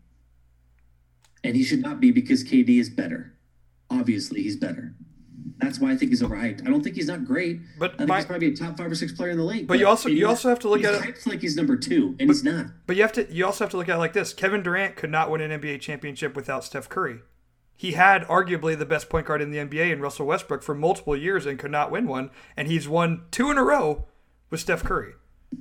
And he should not be because KD is better. Obviously, he's better. That's why I think he's overhyped. I don't think he's not great. But I think he's probably a top 5 or 6 player in the league. But you also have to look at it. He's hyped like he's number 2, and he's not. But you also have to look at it like this. Kevin Durant could not win an NBA championship without Steph Curry. He had arguably the best point guard in the NBA in Russell Westbrook for multiple years and could not win one. And he's won 2 in a row with Steph Curry.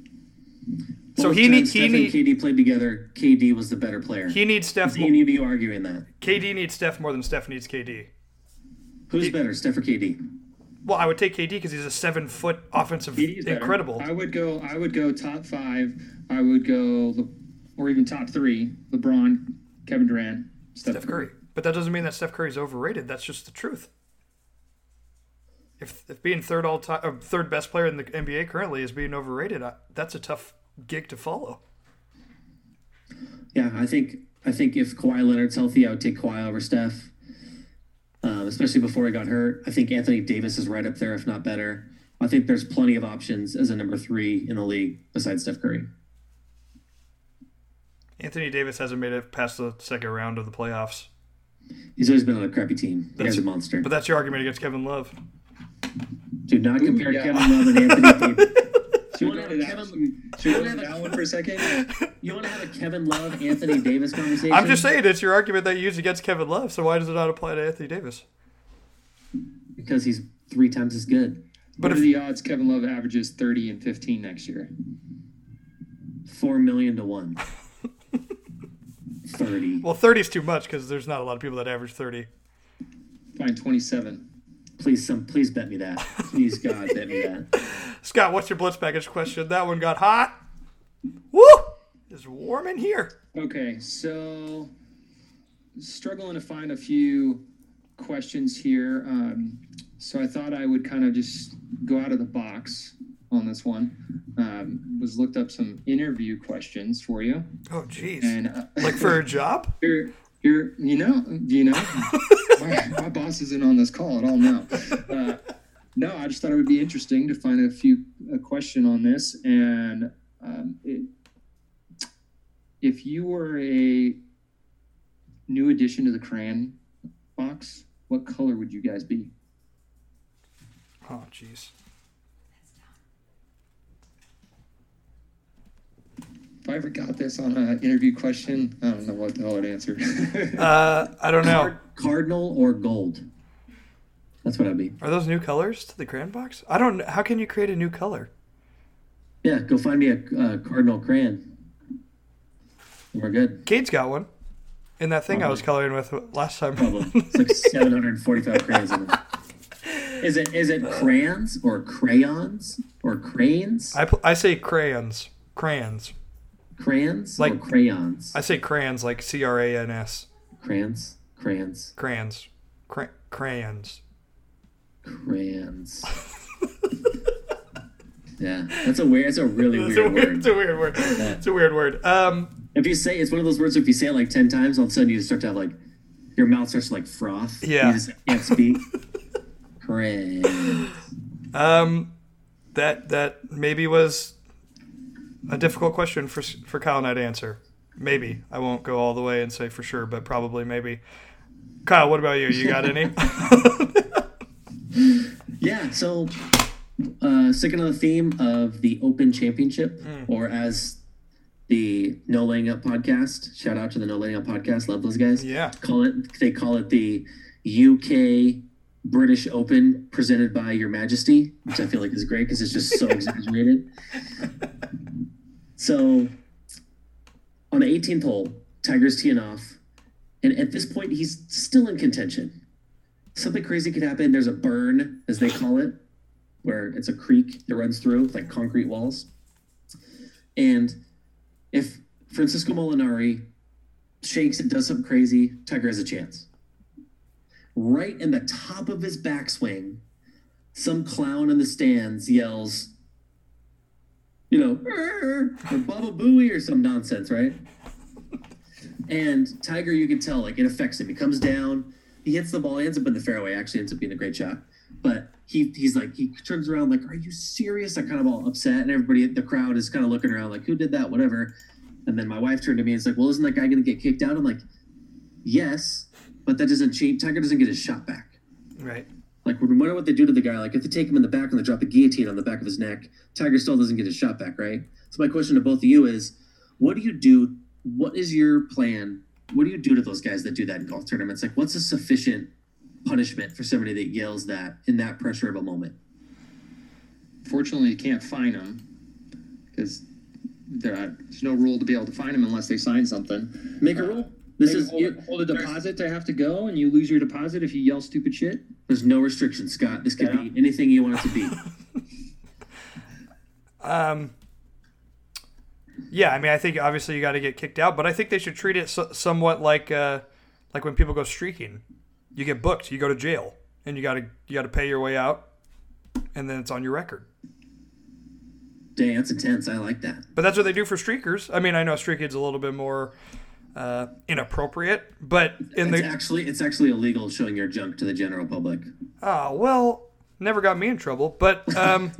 So he needs. Steph and KD played together. KD was the better player. He needs Steph. Any of you arguing that? KD needs Steph more than Steph needs KD. Who's better, Steph or KD? Well, I would take KD because he's a 7-foot offensive incredible. I would go top 5. I would go, or even top 3. LeBron, Kevin Durant, Steph Curry. But that doesn't mean that Steph Curry's overrated. That's just the truth. If being third best player in the NBA currently is being overrated, that's a tough gig to follow. Yeah, I think if Kawhi Leonard's healthy, I would take Kawhi over Steph, especially before he got hurt. I think Anthony Davis is right up there, if not better. I think there's plenty of options as a number 3 in the league besides Steph Curry. Anthony Davis hasn't made it past the second round of the playoffs. He's always been on a crappy team. The guy's a monster. But that's your argument against Kevin Love. Do not compare Kevin Love and Anthony Davis. Should we have that one for a second? You want to have a Kevin Love, Anthony Davis conversation? I'm just saying it's your argument that you use against Kevin Love, so why does it not apply to Anthony Davis? Because he's 3 times as good. What are the odds Kevin Love averages 30 and 15 next year? 4 million to 1. 30. Well, 30 is too much because there's not a lot of people that average 30. Fine, 27. Please bet me that. Please, God, bet me that. Scott, what's your Blitz package question? That one got hot. Woo! It's warm in here. Okay, so struggling to find a few questions here. So I thought I would kind of just go out of the box on this one. Was looked up some interview questions for you. Oh, geez. And like for a job? You know, my boss isn't on this call at all now. No, I just thought it would be interesting to find a question on this. And if you were a new addition to the Crayon box, what color would you guys be? Oh, jeez. If I ever got this on an interview question, I don't know what the hell I'd answer. I don't know. Cardinal or gold? That's what I'd be. Are those new colors to the crayon box? I don't know. How can you create a new color? Yeah, go find me a cardinal crayon. We're good. Cade's got one. In that thing I was coloring with last time. Probably. It's like 745 crayons in there. Is it crayons or crayons or cranes? I say crayons. Crayons. Crayons like or crayons? I say crayons like crayons. Crayons. Crayons. Crayons. Crayons. Crayons. Yeah, that's a really weird word. It's a weird word. Yeah. It's a weird word. If you say, it's one of those words, if you say it like 10 times, all of a sudden you just start to have like, your mouth starts to like froth. Yeah. You just can't speak. Crayons. That maybe was a difficult question for Kyle and I to answer. Maybe. I won't go all the way and say for sure, but probably maybe. Kyle, what about you? You got any? Yeah, so sticking on the theme of the Open Championship, or as the No Laying Up podcast, shout out to the No Laying Up podcast, love those guys. Yeah. They call it the UK British Open presented by Your Majesty, which I feel like is great because it's just so exaggerated. So on the 18th hole, Tiger's teeing off, and at this point he's still in contention. Something crazy could happen. There's a burn, as they call it, where it's a creek that runs through like concrete walls. And if Francisco Molinari shakes and does something crazy, Tiger has a chance. Right in the top of his backswing, some clown in the stands yells, or Baba Booey or some nonsense, right? And Tiger, you can tell, like, it affects him. He comes down, he hits the ball, he ends up in the fairway, actually ends up being a great shot. But he's like, he turns around like, are you serious? I'm kind of all upset, and everybody, the crowd is kind of looking around like, who did that, whatever. And then my wife turned to me and was like, well, isn't that guy going to get kicked out? I'm like, yes, but that doesn't change. Tiger doesn't get his shot back. Right. Like, no matter what they do to the guy, like if they take him in the back and they drop a guillotine on the back of his neck, Tiger still doesn't get his shot back, right? So my question to both of you is, what do you do? What is your plan? What do you do to those guys that do that in golf tournaments? Like, what's a sufficient punishment for somebody that yells that in that pressure of a moment? Fortunately, you can't fine them because there's no rule to be able to fine them unless they sign something. Make a rule. Hold a deposit to have to go, and you lose your deposit if you yell stupid shit. There's no restrictions, Scott. This could be anything you want it to be. Yeah, I mean, I think obviously you got to get kicked out, but I think they should treat it somewhat like when people go streaking. You get booked, you go to jail, and you got to pay your way out, and then it's on your record. Dang, that's intense. I like that. But that's what they do for streakers. I mean, I know streaking's a little bit more inappropriate, but it's actually illegal showing your junk to the general public. Oh, well, Never got me in trouble, but I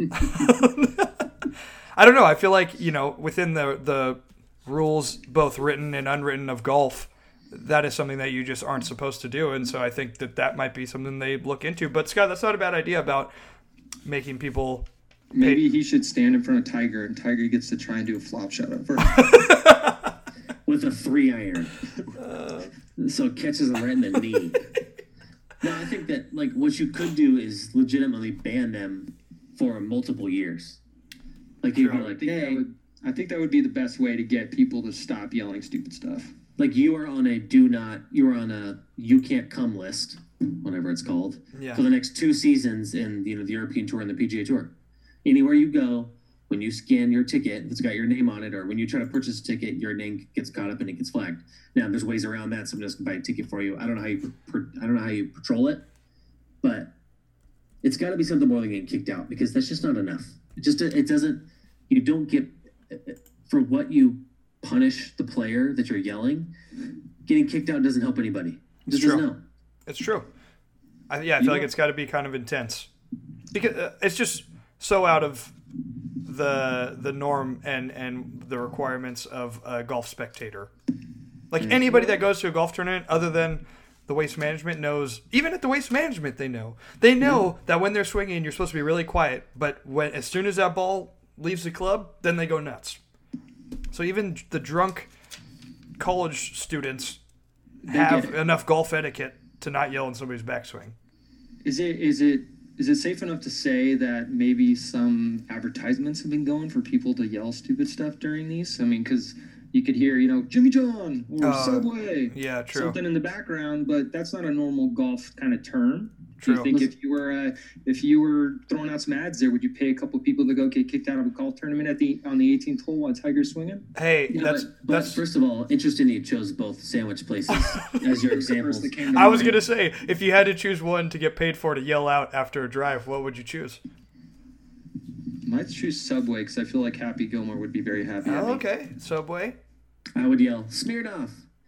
don't know. I feel like, within the rules, both written and unwritten, of golf, that is something that you just aren't supposed to do. And so I think that might be something they look into. But Scott, that's not a bad idea about making people. Maybe he should stand in front of Tiger, and Tiger gets to try and do a flop shot over with a 3-iron, so it catches him right in the knee. No, I think that what you could do is legitimately ban them for multiple years. Like you'd be like, hey, I think that would be the best way to get people to stop yelling stupid stuff. Like you are on a you can't come list, whatever it's called, for the next 2 seasons in the European Tour and the PGA Tour. Anywhere you go, when you scan your ticket, it's got your name on it, or when you try to purchase a ticket, your name gets caught up and it gets flagged. Now, there's ways around that. Someone else can buy a ticket for you. I don't know how you patrol it, but it's got to be something more than getting kicked out, because that's just not enough. It doesn't. You don't get for what you punish the player that you're yelling. Getting kicked out doesn't help anybody. It's true. It's true. I feel like it's got to be kind of intense, because it's just so out of the norm and the requirements of a golf spectator. Like anybody that goes to a golf tournament, other than the Waste Management, knows. Even at the Waste Management, they know that when they're swinging, you're supposed to be really quiet. But as soon as that ball leaves the club, then they go nuts. So even the drunk college students have enough golf etiquette to not yell in somebody's backswing. Is it safe enough to say that maybe some advertisements have been going for people to yell stupid stuff during these? I mean, because you could hear, Jimmy John or Subway, something in the background, but that's not a normal golf kind of term. Do you think if you were throwing out some ads there, would you pay a couple of people to go get kicked out of a golf tournament on the 18th hole while Tiger's swinging? Hey, that's first of all interesting. You chose both sandwich places as your examples. I was gonna say, if you had to choose one to get paid for to yell out after a drive, what would you choose? Might choose Subway, because I feel like Happy Gilmore would be very happy. Oh, okay, Subway. I would yell Smirnoff.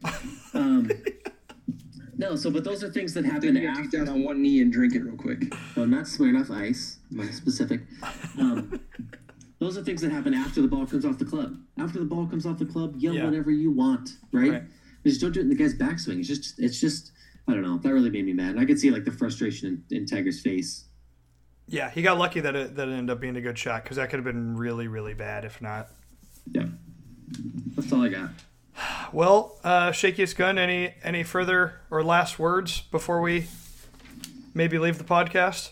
No, but those are things that happen after. Take down on one knee and drink it real quick. No, not Smirnoff Ice. My specific. Those are things that happen after the ball comes off the club. After the ball comes off the club, yell whatever you want, right? Just don't do it in the guy's backswing. It's just. I don't know. That really made me mad. And I could see the frustration in Tiger's face. Yeah, he got lucky that it ended up being a good shot, because that could have been really, really bad if not. Yeah, that's all I got. Well, Shakiest Gun, any further or last words before we maybe leave the podcast?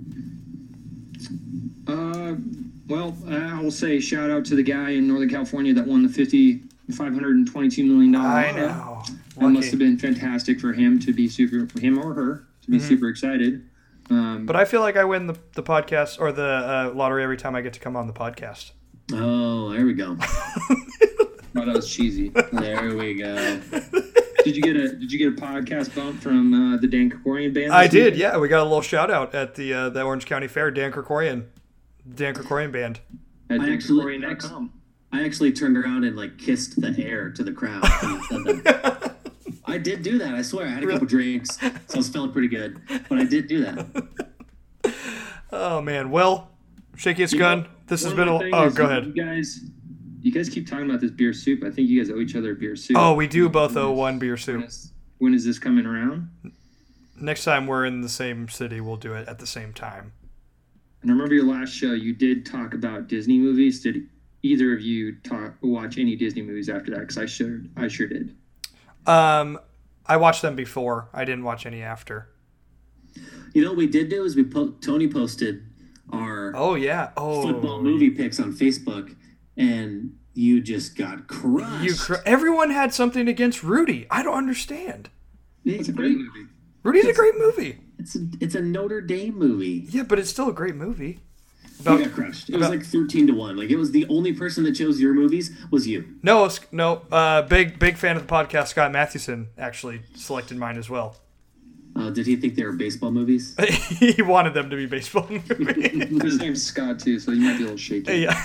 Well, I will say shout out to the guy in Northern California that won the $522 million. I know. That must have been fantastic for him to be him or her to be super excited. But I feel like I win the podcast or the lottery every time I get to come on the podcast. Oh, there we go. Oh, that was cheesy. There we go. Did you get a podcast bump from the Dan Krikorian band? I did. Yeah, we got a little shout out at the Orange County Fair. Dan Krikorian band. At DanKrikorian.com. I actually turned around and kissed the air to the crowd when you said that. I did do that. I swear. I had a couple drinks, so I was feeling pretty good. But I did do that. Oh man. Well, Shakiest Gun. This has been go ahead. You guys keep talking about this beer soup. I think you guys owe each other a beer soup. Oh, we do both owe one beer soup. When is this coming around? Next time we're in the same city, we'll do it at the same time. And I remember your last show, you did talk about Disney movies. Did either of you watch any Disney movies after that? Because I sure did. I watched them before. I didn't watch any after. What we did do is Tony posted our football movie picks on Facebook. And you just got crushed. Everyone had something against Rudy. I don't understand. It's a great movie. Rudy's a great movie. It's a Notre Dame movie. Yeah, but it's still a great movie. You got crushed. It was 13-1. It was the only person that chose your movies was you. No. Big fan of the podcast. Scott Mathewson actually selected mine as well. Did he think they were baseball movies? He wanted them to be baseball movies. His name's Scott too, so he might be a little shaky. Yeah.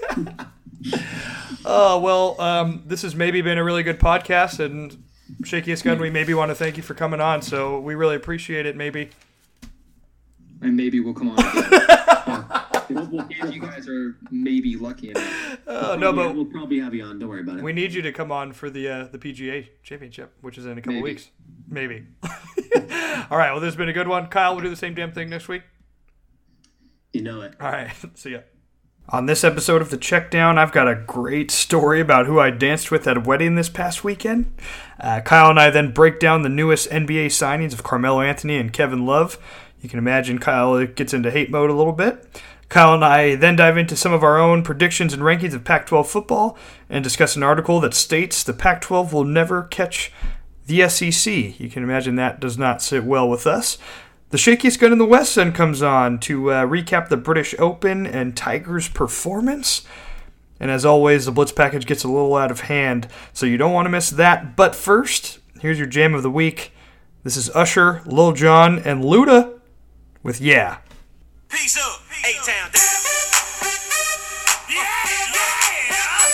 This has maybe been a really good podcast, and Shakiest Gun, we maybe want to thank you for coming on, so we really appreciate it, maybe. and maybe we'll come on again. If you guys are maybe lucky enough. But we'll probably have you on. Don't worry about it. We need you to come on for the PGA Championship, which is in a couple weeks. Maybe. All right. Well, this has been a good one. Kyle, we'll do the same damn thing next week. You know it. All right. See ya. On this episode of The Checkdown, I've got a great story about who I danced with at a wedding this past weekend. Kyle and I then break down the newest NBA signings of Carmelo Anthony and Kevin Love. You can imagine Kyle gets into hate mode a little bit. Kyle and I then dive into some of our own predictions and rankings of Pac-12 football and discuss an article that states the Pac-12 will never catch the SEC. You can imagine that does not sit well with us. The shakiest gun in the West then comes on to recap the British Open and Tiger's performance. And as always, the Blitz package gets a little out of hand, so you don't want to miss that. But first, here's your jam of the week. This is Usher, Lil Jon, and Luda with Yeah. Peace up, A-Town down. Yeah.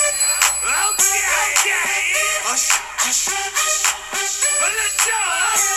Okay. Hush. Lil Jon.